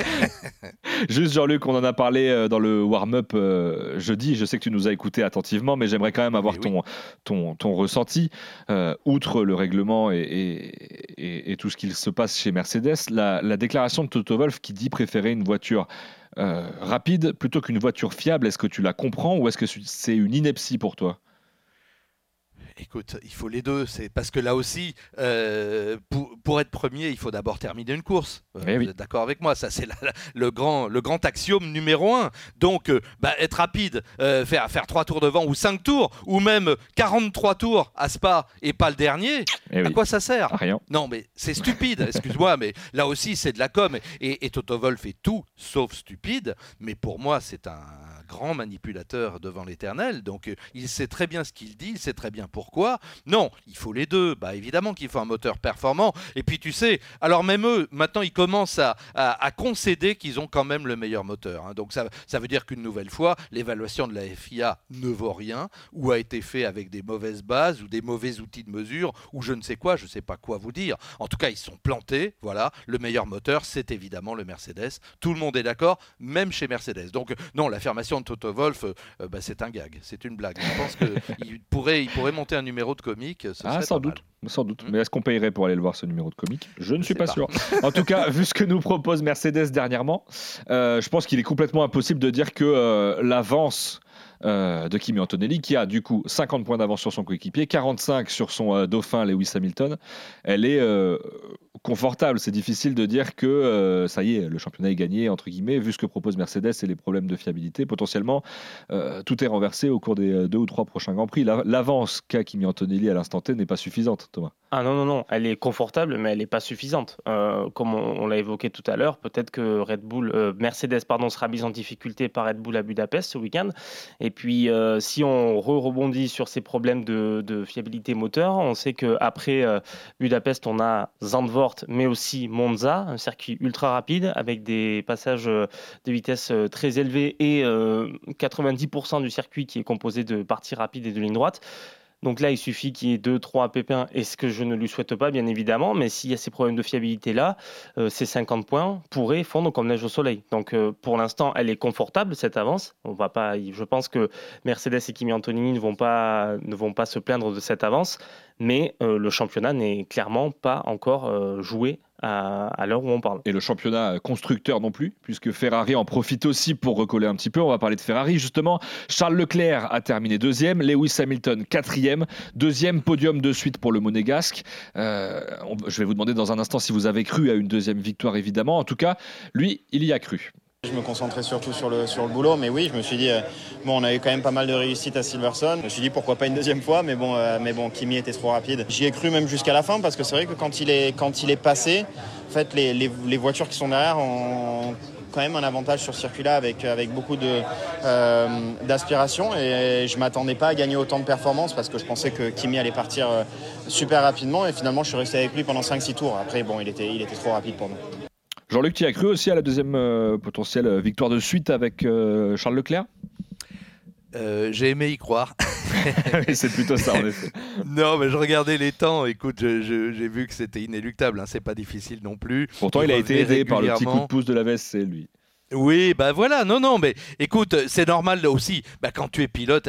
Juste Jean-Luc, on en a parlé dans le warm-up jeudi, je sais que tu nous as écouté attentivement, mais j'aimerais quand même avoir ton ressenti, outre le règlement et tout ce qu'il se passe chez Mercedes, la déclaration de Toto Wolff qui dit préférer une voiture rapide plutôt qu'une voiture fiable. Est-ce que tu la comprends ou est-ce que c'est une ineptie pour toi ? Écoute, il faut les deux. C'est parce que là aussi, pour être premier, il faut d'abord terminer une course. Vous êtes d'accord avec moi ? Ça, c'est le grand axiome numéro 1. Donc, être rapide, faire 3 tours devant ou 5 tours, ou même 43 tours à Spa et pas le dernier, à quoi ça sert ? À rien. Non, mais c'est stupide. Excuse-moi, mais là aussi, c'est de la com. Et Toto Wolff est tout sauf stupide. Mais pour moi, c'est un grand manipulateur devant l'éternel. Donc, il sait très bien ce qu'il dit, il sait très bien pourquoi. Non, il faut les deux. Évidemment qu'il faut un moteur performant. Et puis, tu sais, alors même eux, maintenant, ils commencent à concéder qu'ils ont quand même le meilleur moteur. Hein. Donc, ça veut dire qu'une nouvelle fois, l'évaluation de la FIA ne vaut rien, ou a été fait avec des mauvaises bases, ou des mauvais outils de mesure, ou je ne sais quoi, je ne sais pas quoi vous dire. En tout cas, ils sont plantés. Voilà, le meilleur moteur, c'est évidemment le Mercedes. Tout le monde est d'accord, même chez Mercedes. Donc, non, l'affirmation de Toto Wolff, c'est un gag, c'est une blague. Je pense qu'il pourrait monter rajouter un numéro de comique, ce serait sans pas doute. Sans doute. Mais est-ce qu'on payerait pour aller le voir, ce numéro de comique ? Je ne suis pas sûr. En tout cas, vu ce que nous propose Mercedes dernièrement, je pense qu'il est complètement impossible de dire que l'avance de Kimi Antonelli, qui a du coup 50 points d'avance sur son coéquipier, 45 sur son dauphin Lewis Hamilton, elle est confortable. C'est difficile de dire que ça y est, le championnat est gagné, entre guillemets, vu ce que propose Mercedes et les problèmes de fiabilité. Potentiellement, tout est renversé au cours des 2 ou 3 prochains Grands Prix. L'avance qu'a Kimi Antonelli à l'instant T n'est pas suffisante, Thomas. Ah non, elle est confortable, mais elle n'est pas suffisante. Comme on l'a évoqué tout à l'heure, peut-être que Mercedes sera mise en difficulté par Red Bull à Budapest ce week-end. Et puis, si on rebondit sur ces problèmes de fiabilité moteur, on sait qu'après Budapest, on a Zandvoort, mais aussi Monza, un circuit ultra rapide avec des passages de vitesse très élevés et 90% du circuit qui est composé de parties rapides et de lignes droites. Donc là, il suffit qu'il y ait 2-3 pépins, et ce que je ne lui souhaite pas, bien évidemment, mais s'il y a ces problèmes de fiabilité-là, ces 50 points pourraient fondre comme neige au soleil. Donc pour l'instant, elle est confortable, cette avance. Je pense que Mercedes et Kimi Antonelli ne vont pas se plaindre de cette avance, mais le championnat n'est clairement pas encore joué à l'heure où on parle. Et le championnat constructeur non plus, puisque Ferrari en profite aussi pour recoller un petit peu. On va parler de Ferrari, justement. Charles Leclerc a terminé 2e, Lewis Hamilton 4e, 2e podium de suite pour le Monégasque. Je vais vous demander dans un instant si vous avez cru à une 2e victoire, évidemment. En tout cas, lui, il y a cru. Je me concentrais surtout sur le boulot, mais oui, je me suis dit, on a eu quand même pas mal de réussites à Silverstone. Je me suis dit, pourquoi pas une 2e fois, mais bon, Kimi était trop rapide. J'y ai cru même jusqu'à la fin, parce que c'est vrai que quand il est passé, en fait, les voitures qui sont derrière ont quand même un avantage sur ce circuit-là avec beaucoup d'aspiration, et je m'attendais pas à gagner autant de performances parce que je pensais que Kimi allait partir super rapidement, et finalement, je suis resté avec lui pendant 5-6 tours. Après, bon, il était trop rapide pour nous. Jean-Luc, tu y as cru aussi à la 2e potentielle victoire de suite avec Charles Leclerc ? J'ai aimé y croire. Oui, c'est plutôt ça, en effet. Non, mais je regardais les temps. Écoute, j'ai vu que c'était inéluctable. C'est pas difficile non plus. Pourtant, il a été aidé par le petit coup de pouce de la VSC, lui. Oui, voilà, non, mais écoute, c'est normal aussi. Quand tu es pilote,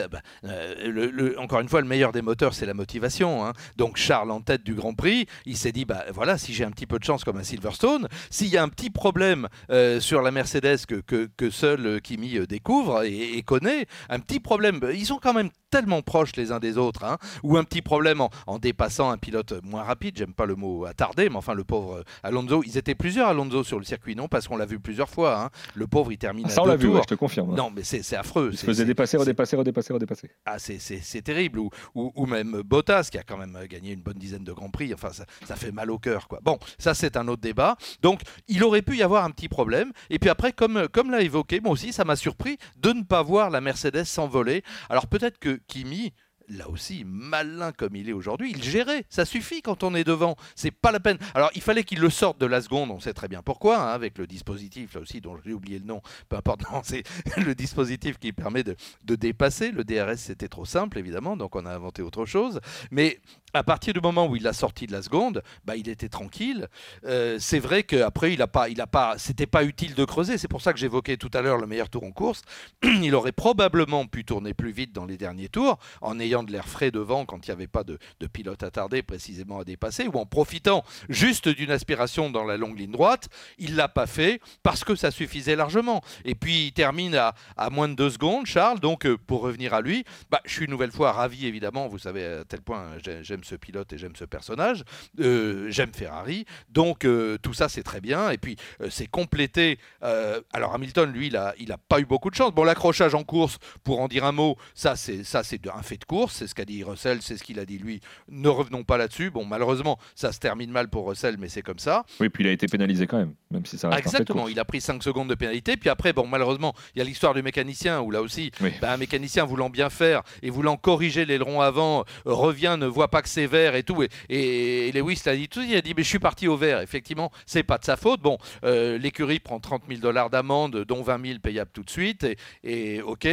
encore une fois, le meilleur des moteurs, c'est la motivation. Hein. Donc Charles, en tête du Grand Prix, il s'est dit, voilà, si j'ai un petit peu de chance comme à Silverstone, s'il y a un petit problème sur la Mercedes que seul Kimi découvre et connaît, un petit problème, ils sont quand même tellement proches les uns des autres, hein, ou un petit problème en dépassant un pilote moins rapide, j'aime pas le mot attardé, mais enfin le pauvre Alonso, ils étaient plusieurs Alonso sur le circuit, non, parce qu'on l'a vu plusieurs fois, hein. Le pauvre, il termine à 2 tours. Ça, on l'a vu, ouais, je te confirme. Non, mais c'est affreux. Il se faisait dépasser, redépasser. Ah, c'est terrible. Ou même Bottas, qui a quand même gagné une bonne dizaine de Grands Prix. Enfin, ça fait mal au cœur, quoi. Bon, ça, c'est un autre débat. Donc, il aurait pu y avoir un petit problème. Et puis après, comme l'a évoqué, moi aussi, ça m'a surpris de ne pas voir la Mercedes s'envoler. Alors, peut-être que Kimi... Là aussi, malin comme il est aujourd'hui, il gérait. Ça suffit quand on est devant. C'est pas la peine. Alors, il fallait qu'il le sorte de la seconde. On sait très bien pourquoi, hein, avec le dispositif, là aussi, dont j'ai oublié le nom. Peu importe, non, c'est le dispositif qui permet de dépasser. Le DRS, c'était trop simple, évidemment. Donc, on a inventé autre chose. Mais à partir du moment où il l'a sorti de la seconde, il était tranquille. C'est vrai qu'après, c'était pas utile de creuser. C'est pour ça que j'évoquais tout à l'heure le meilleur tour en course. Il aurait probablement pu tourner plus vite dans les derniers tours, en ayant de l'air frais devant quand il n'y avait pas de pilote attardé précisément à dépasser, ou en profitant juste d'une aspiration dans la longue ligne droite. Il ne l'a pas fait parce que ça suffisait largement. Et puis il termine à moins de 2 secondes, Charles. Donc pour revenir à lui, je suis une nouvelle fois ravi, évidemment. Vous savez à tel point j'aime ce pilote et j'aime ce personnage. J'aime Ferrari. Donc tout ça c'est très bien. Et puis c'est complété. Alors Hamilton, lui, il a pas eu beaucoup de chance. Bon, l'accrochage en course, pour en dire un mot, ça c'est un fait de course. C'est ce qu'a dit Russell, c'est ce qu'il a dit lui. Ne revenons pas là-dessus. Bon, malheureusement, ça se termine mal pour Russell, mais c'est comme ça. Oui, puis il a été pénalisé quand même si ça reste exactement, il a pris 5 secondes de pénalité. Puis après, bon, malheureusement, il y a l'histoire du mécanicien où là aussi, oui. Un mécanicien voulant bien faire et voulant corriger l'aileron avant, revient, ne voit pas que c'est vert et tout. Et Lewis l'a dit tout, il a dit, mais je suis parti au vert. Effectivement, c'est pas de sa faute. Bon, l'écurie prend $30,000 d'amende, dont 20 000 payables tout de suite. Et ok,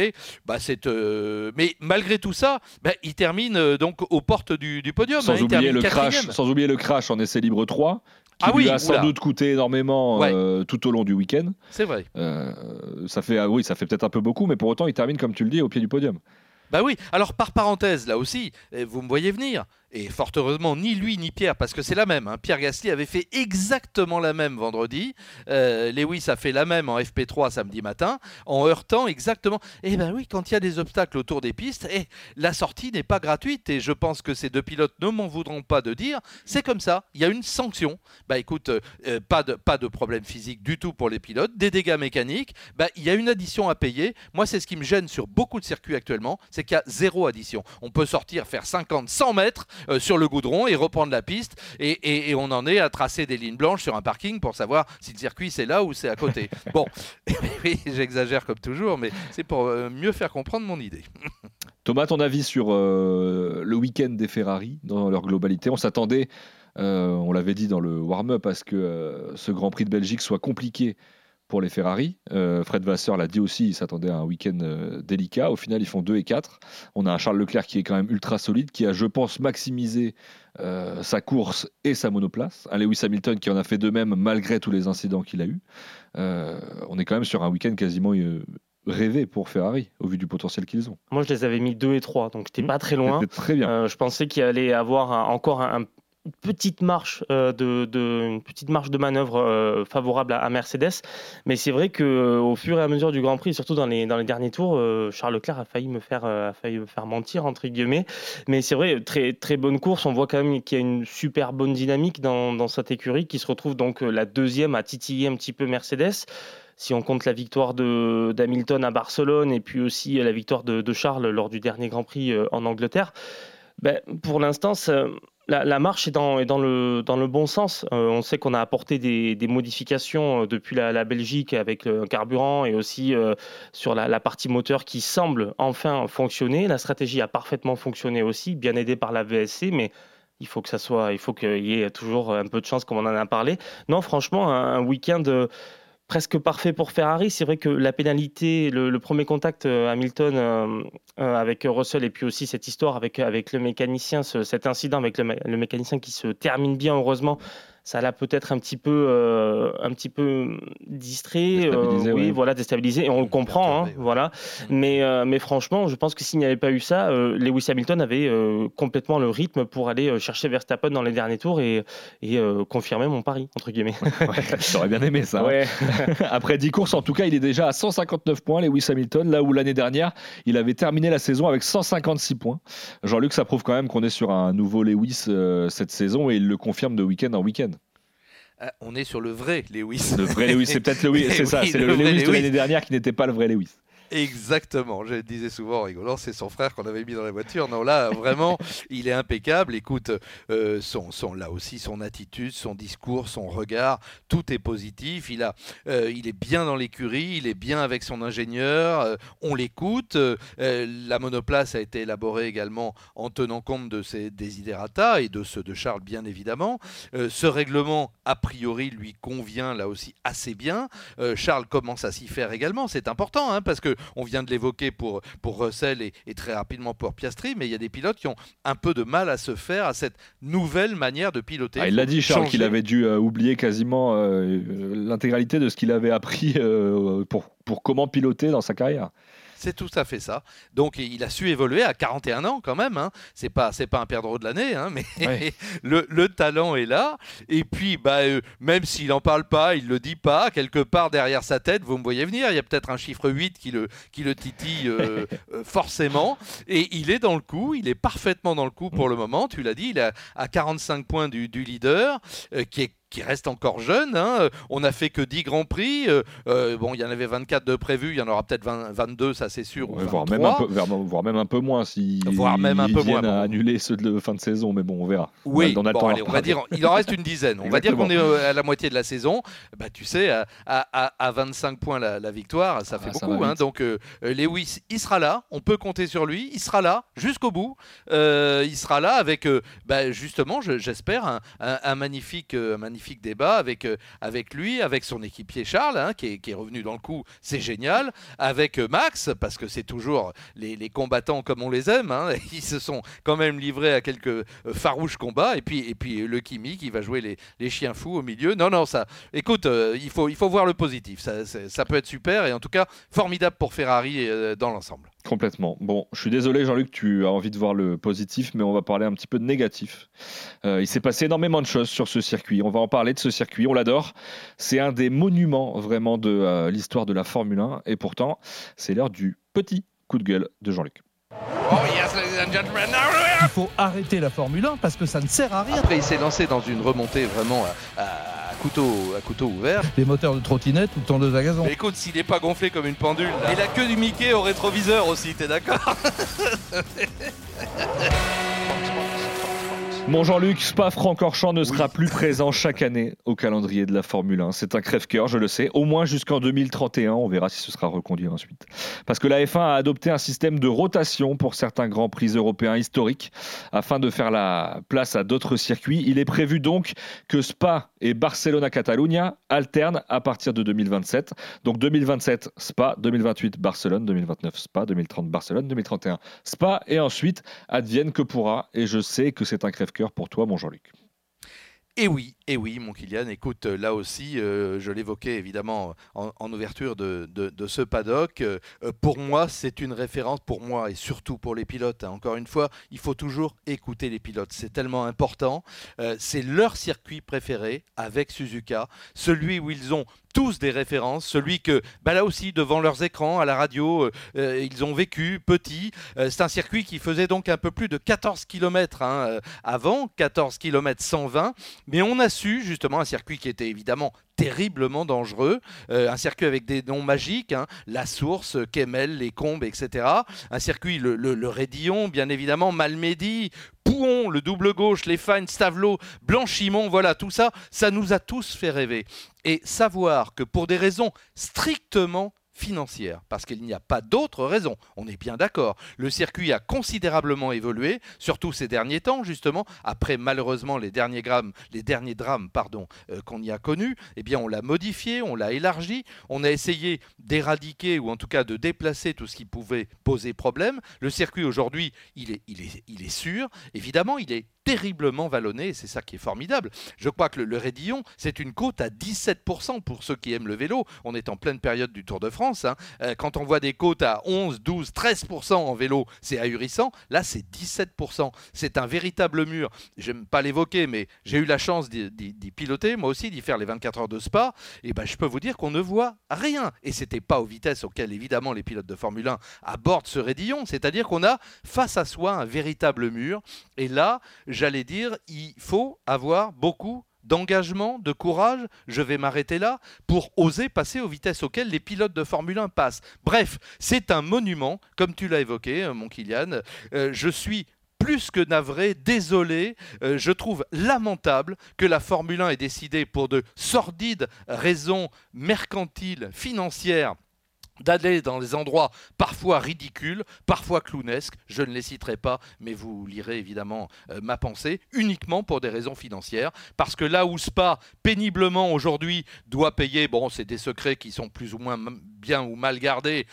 mais malgré tout ça, il termine donc aux portes du podium. Sans oublier le crash en essai libre 3, qui lui a sans doute coûté énormément tout au long du week-end. C'est vrai. Ça fait peut-être un peu beaucoup, mais pour autant, il termine, comme tu le dis, au pied du podium. Bah oui, alors par parenthèse, là aussi, vous me voyez venir. Et fort heureusement, ni lui ni Pierre, parce que c'est la même. Pierre Gasly avait fait exactement la même vendredi. Lewis a fait la même en FP3 samedi matin, en heurtant exactement. Et ben oui, quand il y a des obstacles autour des pistes, la sortie n'est pas gratuite. Et je pense que ces deux pilotes ne m'en voudront pas de dire, c'est comme ça, il y a une sanction. Bah écoute, pas de problème physique du tout pour les pilotes, des dégâts mécaniques, il y a une addition à payer. Moi, c'est ce qui me gêne sur beaucoup de circuits actuellement, c'est qu'il y a zéro addition. On peut sortir, faire 50, 100 mètres sur le goudron et reprendre la piste et on en est à tracer des lignes blanches sur un parking pour savoir si le circuit c'est là ou c'est à côté. Bon, oui, j'exagère comme toujours, mais c'est pour mieux faire comprendre mon idée. Thomas, ton avis sur le week-end des Ferrari dans leur globalité? On s'attendait, on l'avait dit dans le warm-up, à ce que ce Grand Prix de Belgique soit compliqué pour les Ferrari. Fred Vasseur l'a dit aussi, il s'attendait à un week-end délicat. Au final, ils font 2 et 4. On a un Charles Leclerc qui est quand même ultra solide, qui a, je pense, maximisé sa course et sa monoplace. Un Lewis Hamilton qui en a fait de même malgré tous les incidents qu'il a eu. On est quand même sur un week-end quasiment rêvé pour Ferrari, au vu du potentiel qu'ils ont. Moi, je les avais mis 2 et 3, donc j'étais pas très loin. C'était très bien. Je pensais qu'il allait avoir encore une petite marche de manœuvre favorable à Mercedes, mais c'est vrai que au fur et à mesure du Grand Prix, surtout dans les derniers tours, Charles Leclerc a failli me faire mentir entre guillemets. Mais c'est vrai, très très bonne course. On voit quand même qu'il y a une super bonne dynamique dans cette écurie qui se retrouve donc la deuxième à titiller un petit peu Mercedes. Si on compte la victoire d'Hamilton à Barcelone et puis aussi la victoire de Charles lors du dernier Grand Prix en Angleterre, pour l'instant, la marche est dans le bon sens. On sait qu'on a apporté des modifications depuis la Belgique avec le carburant et aussi sur la partie moteur qui semble enfin fonctionner. La stratégie a parfaitement fonctionné aussi, bien aidée par la VSC, mais il faut qu'il y ait toujours un peu de chance, comme on en a parlé. Non, franchement, un week-end presque parfait pour Ferrari. C'est vrai que la pénalité, le premier contact Hamilton avec Russell et puis aussi cette histoire avec le mécanicien, cet incident avec le mécanicien qui se termine bien heureusement, ça l'a peut-être un petit peu distrait, déstabilisé, et on le comprend, voilà. Mais franchement, je pense que s'il n'y avait pas eu ça, Lewis Hamilton avait complètement le rythme pour aller chercher Verstappen dans les derniers tours et confirmer mon pari, entre guillemets. J'aurais bien aimé ça. Ouais. Après 10 courses, en tout cas, il est déjà à 159 points, Lewis Hamilton, là où l'année dernière, il avait terminé la saison avec 156 points. Jean-Luc, ça prouve quand même qu'on est sur un nouveau Lewis cette saison et il le confirme de week-end en week-end. On est sur le vrai Lewis. Le vrai Lewis, c'est peut-être Lewis, c'est ça, c'est le Lewis de l'année dernière qui n'était pas le vrai Lewis. Exactement, je le disais souvent en rigolant, c'est son frère qu'on avait mis dans la voiture. Non, là, vraiment, il est impeccable. Écoute, là aussi, son attitude, son discours, son regard, tout est positif. Il est bien dans l'écurie, il est bien avec son ingénieur, on l'écoute. La monoplace a été élaborée également en tenant compte de ses desiderata et de ceux de Charles, bien évidemment. Ce règlement, a priori, lui convient là aussi assez bien. Charles commence à s'y faire également, c'est important, parce que on vient de l'évoquer pour Russell et très rapidement pour Piastri, mais il y a des pilotes qui ont un peu de mal à se faire à cette nouvelle manière de piloter. Il l'a dit, Charles, qu'il avait dû oublier quasiment l'intégralité de ce qu'il avait appris pour comment piloter dans sa carrière. C'est tout à fait ça. Donc il a su évoluer à 41 ans quand même. C'est pas un perdreau de l'année, mais ouais. le talent est là. Et puis même s'il n'en parle pas, il le dit pas, quelque part derrière sa tête, vous me voyez venir, il y a peut-être un chiffre 8 qui le titille forcément. Et il est dans le coup, il est parfaitement dans le coup pour le moment. Tu l'as dit, il est à 45 points du leader, qui reste encore jeune. On n'a fait que 10 Grands Prix. Il y en avait 24 de prévus. Il y en aura peut-être 22, ça c'est sûr. Ouais, voire même un peu moins si viennent à annuler ceux de fin de saison. Mais bon, on verra. Oui, on va dire, il en reste une dizaine. On va dire qu'on est à la moitié de la saison. Tu sais, à 25 points la victoire, ça fait beaucoup. Donc Lewis, il sera là. On peut compter sur lui. Il sera là jusqu'au bout. Il sera là avec, justement, j'espère, un magnifique débat avec lui, avec son équipier Charles, qui est revenu dans le coup, c'est génial, avec Max, parce que c'est toujours les combattants comme on les aime, ils se sont quand même livrés à quelques farouches combats, et puis le Kimi qui va jouer les chiens fous au milieu. Non, ça, écoute, il faut voir le positif, ça peut être super, et en tout cas formidable pour Ferrari dans l'ensemble. Complètement. Bon, je suis désolé Jean-Luc, tu as envie de voir le positif, mais on va parler un petit peu de négatif. Il s'est passé énormément de choses sur ce circuit. On va en parler de ce circuit, on l'adore. C'est un des monuments vraiment de l'histoire de la Formule 1. Et pourtant, c'est l'heure du petit coup de gueule de Jean-Luc. Oh yes, ladies and gentlemen. Il faut arrêter la Formule 1 parce que ça ne sert à rien. Après, il s'est lancé dans une remontée vraiment à couteau ouvert. Les moteurs de trottinette ou de tondeuse à gazon. Mais écoute, s'il n'est pas gonflé comme une pendule, là. Et la queue du Mickey au rétroviseur aussi, t'es d'accord? Mon Jean-Luc, Spa-Francorchamps ne sera plus présent chaque année au calendrier de la Formule 1. C'est un crève-cœur, je le sais, au moins jusqu'en 2031. On verra si ce sera reconduit ensuite. Parce que la F1 a adopté un système de rotation pour certains grands prix européens historiques afin de faire la place à d'autres circuits. Il est prévu donc que Spa et Barcelona-Catalunya alternent à partir de 2027. Donc 2027 Spa, 2028 Barcelone, 2029 Spa, 2030 Barcelone, 2031 Spa et ensuite advienne que pourra. Et je sais que c'est un crève-cœur pour toi, mon Jean-Luc. Et oui, mon Kylian, écoute, là aussi, je l'évoquais évidemment en ouverture de ce paddock. Pour moi, c'est une référence, pour moi et surtout pour les pilotes. Encore une fois, il faut toujours écouter les pilotes, c'est tellement important. C'est leur circuit préféré avec Suzuka, celui où ils ont tous des références, celui que, là aussi, devant leurs écrans, à la radio, ils ont vécu petit. C'est un circuit qui faisait donc un peu plus de 14 km avant, 14 km 120, mais on a su, justement, un circuit qui était évidemment terriblement dangereux, un circuit avec des noms magiques, la Source, Kemmel, les Combes, etc. Un circuit, le Raidillon, bien évidemment, Malmedy, Pouhon, le double gauche, les Fines, Stavelot, Blanchimont, voilà, tout ça, ça nous a tous fait rêver. Et savoir que pour des raisons strictement financière, parce qu'il n'y a pas d'autre raison, on est bien d'accord. Le circuit a considérablement évolué, surtout ces derniers temps, justement, après malheureusement les derniers drames qu'on y a connus, eh bien on l'a modifié, on l'a élargi, on a essayé d'éradiquer ou en tout cas de déplacer tout ce qui pouvait poser problème. Le circuit aujourd'hui, il est sûr, évidemment, il est terriblement vallonné, et c'est ça qui est formidable. Je crois que le Raidillon, c'est une côte à 17% pour ceux qui aiment le vélo. On est en pleine période du Tour de France. Quand on voit des côtes à 11, 12, 13% en vélo, c'est ahurissant. Là, c'est 17%. C'est un véritable mur. Je n'aime pas l'évoquer, mais j'ai eu la chance d'y piloter, moi aussi, d'y faire les 24 heures de Spa. Et je peux vous dire qu'on ne voit rien. Et ce n'était pas aux vitesses auxquelles, évidemment, les pilotes de Formule 1 abordent ce Raidillon. C'est-à-dire qu'on a face à soi un véritable mur. Et là, j'allais dire, il faut avoir beaucoup d'engagement, de courage, je vais m'arrêter là, pour oser passer aux vitesses auxquelles les pilotes de Formule 1 passent. Bref, c'est un monument, comme tu l'as évoqué, mon Kylian. Je suis plus que navré, désolé, je trouve lamentable que la Formule 1 ait décidé pour de sordides raisons mercantiles, financières, d'aller dans des endroits parfois ridicules, parfois clownesques, je ne les citerai pas, mais vous lirez évidemment ma pensée, uniquement pour des raisons financières, parce que là où Spa, péniblement aujourd'hui, doit payer, c'est des secrets qui sont plus ou moins bien ou mal gardés,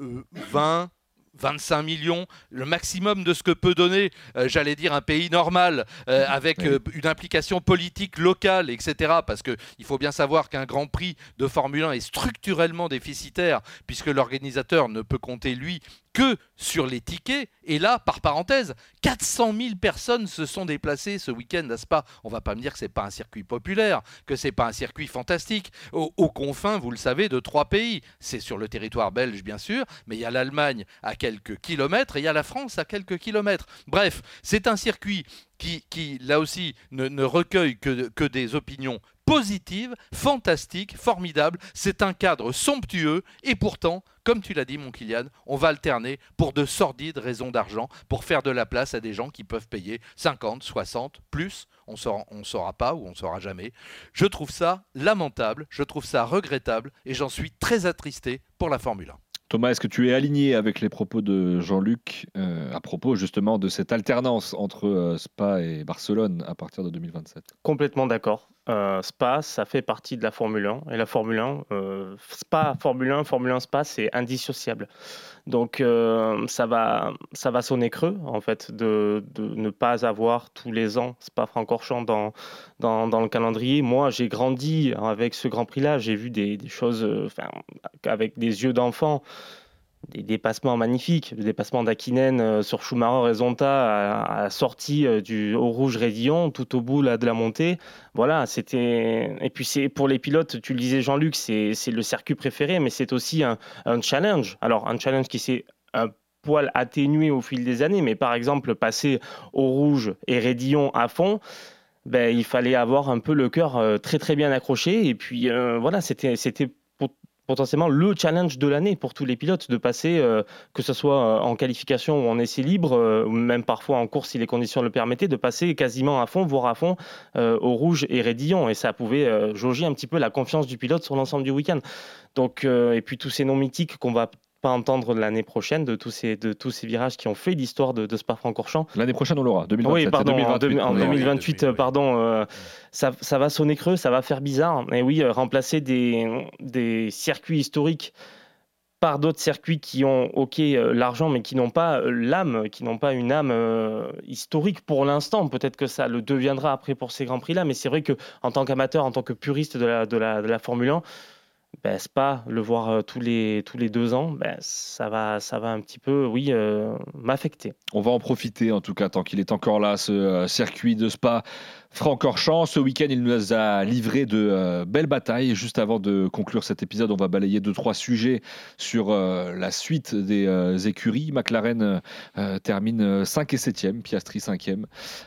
25 millions, le maximum de ce que peut donner, j'allais dire, un pays normal, avec une implication politique locale, etc. Parce qu'il faut bien savoir qu'un Grand Prix de Formule 1 est structurellement déficitaire, puisque l'organisateur ne peut compter, lui, que sur les tickets. Et là, par parenthèse, 400 000 personnes se sont déplacées ce week-end à Spa. On ne va pas me dire que ce n'est pas un circuit populaire, que ce n'est pas un circuit fantastique. Aux confins, vous le savez, de 3 pays. C'est sur le territoire belge, bien sûr, mais il y a l'Allemagne à quelques kilomètres et il y a la France à quelques kilomètres. Bref, c'est un circuit qui là aussi, ne recueille que des opinions positives, fantastiques, formidables. C'est un cadre somptueux et pourtant, comme tu l'as dit, mon Kylian, on va alterner pour de sordides raisons d'argent, pour faire de la place à des gens qui peuvent payer 50, 60, plus. On ne saura pas ou on ne saura jamais. Je trouve ça lamentable, je trouve ça regrettable et j'en suis très attristé pour la Formule 1. Thomas, est-ce que tu es aligné avec les propos de Jean-Luc à propos justement de cette alternance entre Spa et Barcelone à partir de 2027 ? Complètement d'accord. Spa, ça fait partie de la Formule 1. Et la Formule 1, Spa, Formule 1, Spa, c'est indissociable. Donc ça va sonner creux, en fait, de ne pas avoir tous les ans Spa-Francorchamps dans le calendrier. Moi, j'ai grandi avec ce Grand Prix-là. J'ai vu des choses avec des yeux d'enfant. des dépassements magnifiques. Le dépassement d'Hakkinen sur Schumacher et Zonta à la sortie du Eau-Rouge-Rédillon, tout au bout là, de la montée. Voilà, c'était. Et puis c'est pour les pilotes, tu le disais Jean-Luc, c'est le circuit préféré, mais c'est aussi un challenge. Alors un challenge qui s'est un poil atténué au fil des années, mais par exemple passer Eau-Rouge et Rédillon à fond. Il fallait avoir un peu le cœur très très bien accroché. Et puis voilà, c'était potentiellement le challenge de l'année pour tous les pilotes de passer, que ce soit en qualification ou en essai libre, ou même parfois en course si les conditions le permettaient, de passer quasiment à fond, voire à fond, au Rouge et Rédillon. Et ça pouvait jauger un petit peu la confiance du pilote sur l'ensemble du week-end. Donc, et puis tous ces noms mythiques qu'on va pas entendre l'année prochaine, de tous ces virages qui ont fait l'histoire de Spa-Francorchamps. L'année prochaine, on l'aura. 2027. Oui, pardon, 2028, en 2028, pardon. Ça va sonner creux, ça va faire bizarre. Et oui, remplacer des circuits historiques par d'autres circuits qui ont, l'argent, mais qui n'ont pas l'âme, qui n'ont pas une âme historique pour l'instant. Peut-être que ça le deviendra après pour ces Grands Prix-là, mais c'est vrai qu'en tant qu'amateur, en tant que puriste de la Formule 1, Spa, le voir tous les 2 ans, ça va un petit peu, m'affecter. On va en profiter, en tout cas, tant qu'il est encore là, ce circuit de Spa-Francorchamps. Ce week-end, il nous a livré de belles batailles. Juste avant de conclure cet épisode, on va balayer 2-3 sujets sur la suite des écuries. McLaren termine 5 et 7e, Piastri 5e,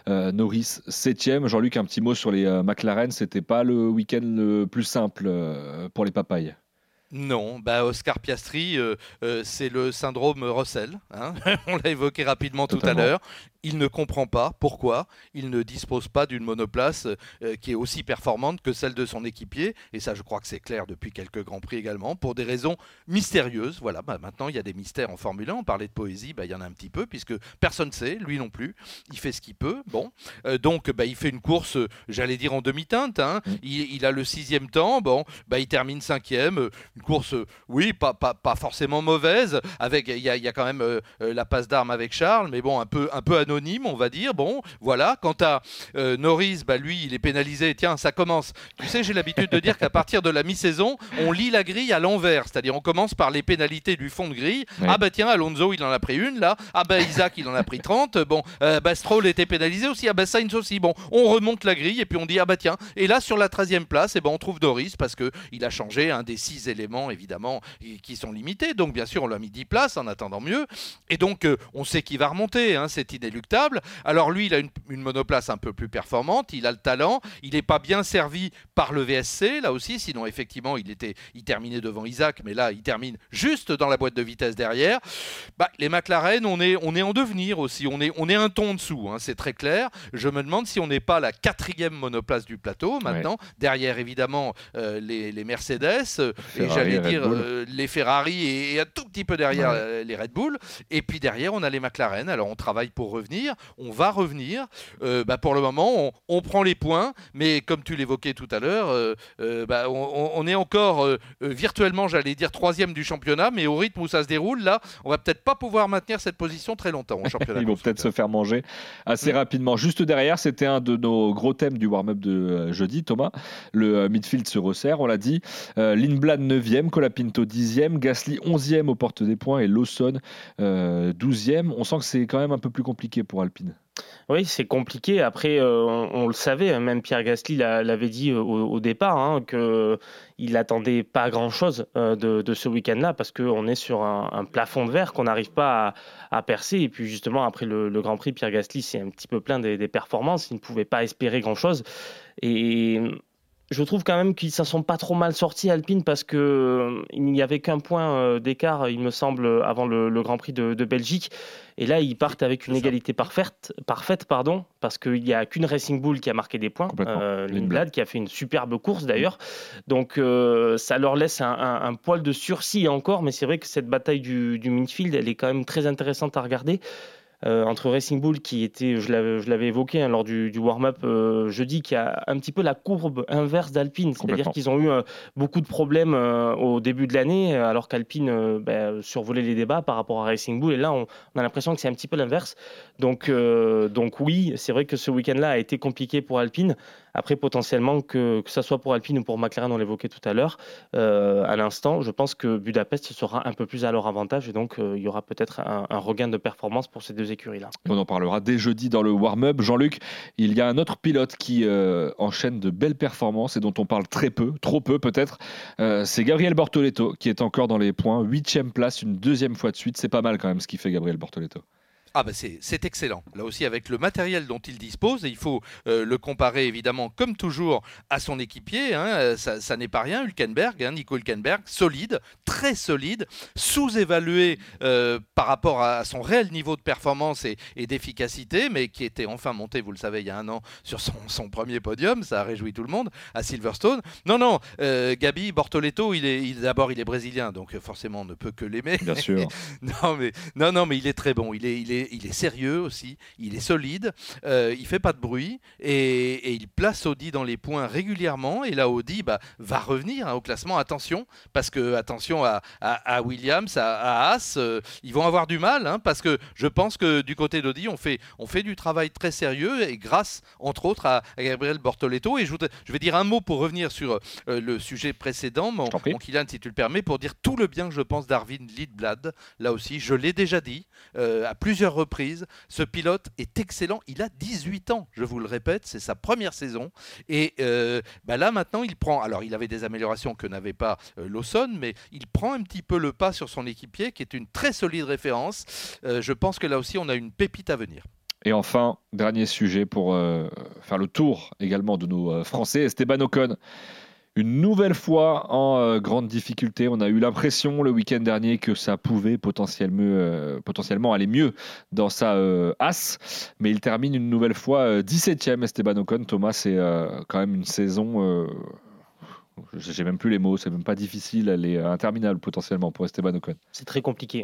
Norris 7e. Jean-Luc, un petit mot sur les McLaren. C'était pas le week-end le plus simple pour les papayes. Non, Oscar Piastri, c'est le syndrome Russell. Hein. On l'a évoqué rapidement tout à l'heure. Il ne comprend pas pourquoi il ne dispose pas d'une monoplace qui est aussi performante que celle de son équipier. Et ça, je crois que c'est clair depuis quelques Grands Prix également, pour des raisons mystérieuses. Voilà, maintenant, il y a des mystères en Formule 1. On parlait de poésie, il y en a un petit peu, puisque personne ne sait, lui non plus. Il fait ce qu'il peut. Bon, donc, il fait une course, j'allais dire en demi-teinte. Hein. Il a le 6e temps. Bon, il termine 5e. Une course, oui, pas forcément mauvaise. Il y a quand même la passe d'armes avec Charles, mais bon, un peu anonyme, on va dire. Bon, voilà. Quant à Norris, lui, il est pénalisé. Tiens, ça commence. Tu sais, j'ai l'habitude de dire qu'à partir de la mi-saison, on lit la grille à l'envers. C'est-à-dire, on commence par les pénalités du fond de grille. Oui. Tiens, Alonso, il en a pris une, là. Isaac, il en a pris 30. Bon, Stroll était pénalisé aussi. Sainz aussi. Bon, on remonte la grille et puis on dit, tiens. Et là, sur la 13e place, on trouve Norris parce qu'il a changé un des 6 éléments, évidemment, qui sont limités. Donc, bien sûr, on lui a mis 10 places en attendant mieux. Et donc, on sait qu'il va remonter. Hein, c'est inéluctable. Alors lui, il a une monoplace un peu plus performante, il a le talent, il n'est pas bien servi par le VSC, là aussi, sinon effectivement, il terminait devant Isaac, mais là, il termine juste dans la boîte de vitesse derrière. Les McLaren, on est en devenir aussi, on est un ton en dessous, hein, c'est très clair. Je me demande si on n'est pas la 4e monoplace du plateau maintenant, derrière évidemment les Mercedes, et j'allais dire les Ferrari et un tout petit peu derrière les Red Bull, et puis derrière, on a les McLaren. Alors on travaille pour revenir, on va revenir. Pour le moment, on prend les points, mais comme tu l'évoquais tout à l'heure, on est encore virtuellement, j'allais dire, 3e du championnat, mais au rythme où ça se déroule, là, on va peut-être pas pouvoir maintenir cette position très longtemps au championnat. Ils vont peut-être se faire manger assez rapidement. Juste derrière, c'était un de nos gros thèmes du warm-up de jeudi, Thomas. Le midfield se resserre, on l'a dit. Lindblad 9e, Colapinto 10e, Gasly 11e aux portes des points et Lawson 12e. On sent que c'est quand même un peu plus compliqué pour Alpine. Oui, c'est compliqué. Après, on le savait, même Pierre Gasly l'avait dit au départ, qu'il n'attendait pas grand-chose de ce week-end-là, parce qu'on est sur un plafond de verre qu'on n'arrive pas à percer. Et puis justement, après le Grand Prix, Pierre Gasly s'est un petit peu plaint des performances. Il ne pouvait pas espérer grand-chose. Et je trouve quand même qu'ils ne s'en sont pas trop mal sortis, Alpine, parce qu'il n'y avait qu'un point d'écart, il me semble, avant le Grand Prix de Belgique. Et là, ils partent avec une égalité parfaite, parce qu'il n'y a qu'une Racing Bull qui a marqué des points, Lindblad, qui a fait une superbe course d'ailleurs. Donc ça leur laisse un poil de sursis encore, mais c'est vrai que cette bataille du midfield, elle est quand même très intéressante à regarder. Entre Racing Bull, qui était, je l'avais évoqué lors du warm-up jeudi, qui a un petit peu la courbe inverse d'Alpine, c'est-à-dire qu'ils ont eu beaucoup de problèmes au début de l'année, alors qu'Alpine survolait les débats par rapport à Racing Bull, et là on a l'impression que c'est un petit peu l'inverse. Donc oui, c'est vrai que ce week-end-là a été compliqué pour Alpine. Après, potentiellement, que ça soit pour Alpine ou pour McLaren, on l'évoquait tout à l'heure, à l'instant, je pense que Budapest sera un peu plus à leur avantage et donc il y aura peut-être un regain de performance pour ces deux écuries-là. On en parlera dès jeudi dans le warm-up. Jean-Luc, il y a un autre pilote qui enchaîne de belles performances et dont on parle très peu, trop peu peut-être. C'est Gabriel Bortoleto qui est encore dans les points. 8e place, une deuxième fois de suite. C'est pas mal quand même ce qu'il fait Gabriel Bortoleto. Ah ben c'est excellent. Là aussi, avec le matériel dont il dispose, et il faut le comparer évidemment, comme toujours, à son équipier. Ça n'est pas rien, Hülkenberg, Nico Hülkenberg, solide, très solide, sous-évalué par rapport à son réel niveau de performance et d'efficacité, mais qui était enfin monté, vous le savez, il y a un an, sur son premier podium. Ça a réjoui tout le monde à Silverstone. Non, Gabi Bortoleto, d'abord il est brésilien, donc forcément on ne peut que l'aimer. Bien sûr. non, mais il est très bon. Il est sérieux aussi, il est solide, il fait pas de bruit et il place Audi dans les points régulièrement. Et là, Audi va revenir au classement. Attention, parce que attention à Williams, à Haas, ils vont avoir du mal, parce que je pense que du côté d'Audi, on fait du travail très sérieux et grâce, entre autres, à Gabriel Bortoleto. Et je vais dire un mot pour revenir sur le sujet précédent, mon Kylian, si tu le permets, pour dire tout le bien que je pense d'Arvind Lidblad. Là aussi, je l'ai déjà dit à plusieurs reprises, ce pilote est excellent. Il a 18 ans, je vous le répète, c'est sa première saison. Et là maintenant, il avait des améliorations que n'avait pas Lawson, mais il prend un petit peu le pas sur son équipier, qui est une très solide référence. Je pense que là aussi, on a une pépite à venir. Et enfin, dernier sujet pour faire le tour également de nos Français, Esteban Ocon. Une nouvelle fois en grande difficulté. On a eu l'impression le week-end dernier que ça pouvait potentiellement aller mieux dans sa As. Mais il termine une nouvelle fois 17e, Esteban Ocon. Thomas, c'est quand même une saison... j'ai même plus les mots, c'est même pas difficile, elle est interminable potentiellement pour Esteban Ocon. C'est très compliqué.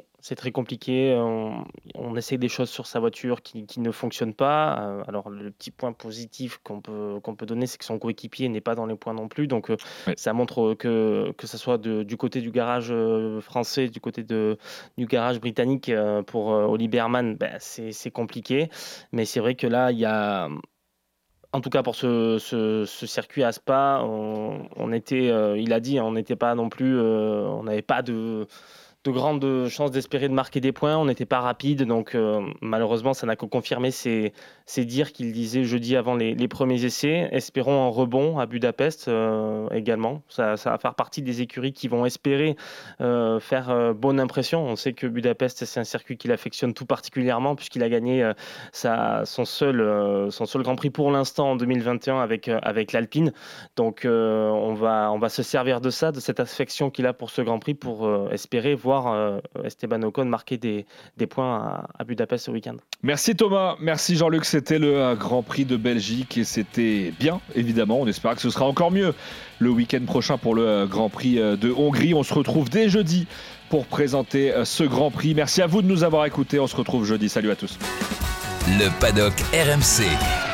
On essaie des choses sur sa voiture qui ne fonctionnent pas. Alors le petit point positif qu'on peut donner, c'est que son coéquipier n'est pas dans les points non plus. Donc ça montre que ce soit du côté du garage français, du côté du garage britannique pour Oli Berman, c'est compliqué. Mais c'est vrai que là, il y a... En tout cas, pour ce circuit à Spa, on était, il a dit, on n'était pas non plus, on n'avait pas de grandes chances d'espérer de marquer des points. On n'était pas rapide, donc malheureusement, ça n'a que confirmé ces dires qu'il disait jeudi avant les premiers essais. Espérons un rebond à Budapest également. Ça va faire partie des écuries qui vont espérer faire bonne impression. On sait que Budapest, c'est un circuit qu'il affectionne tout particulièrement puisqu'il a gagné son seul Grand Prix pour l'instant en 2021 avec l'Alpine. Donc on va se servir de ça, de cette affection qu'il a pour ce Grand Prix pour espérer voir Esteban Ocon marquer des points à Budapest ce week-end. Merci Thomas, merci Jean-Luc, c'était le Grand Prix de Belgique et c'était bien évidemment, on espère que ce sera encore mieux le week-end prochain pour le Grand Prix de Hongrie. On se retrouve dès jeudi pour présenter ce Grand Prix. Merci à vous de nous avoir écoutés, on se retrouve jeudi, salut à tous. Le paddock RMC.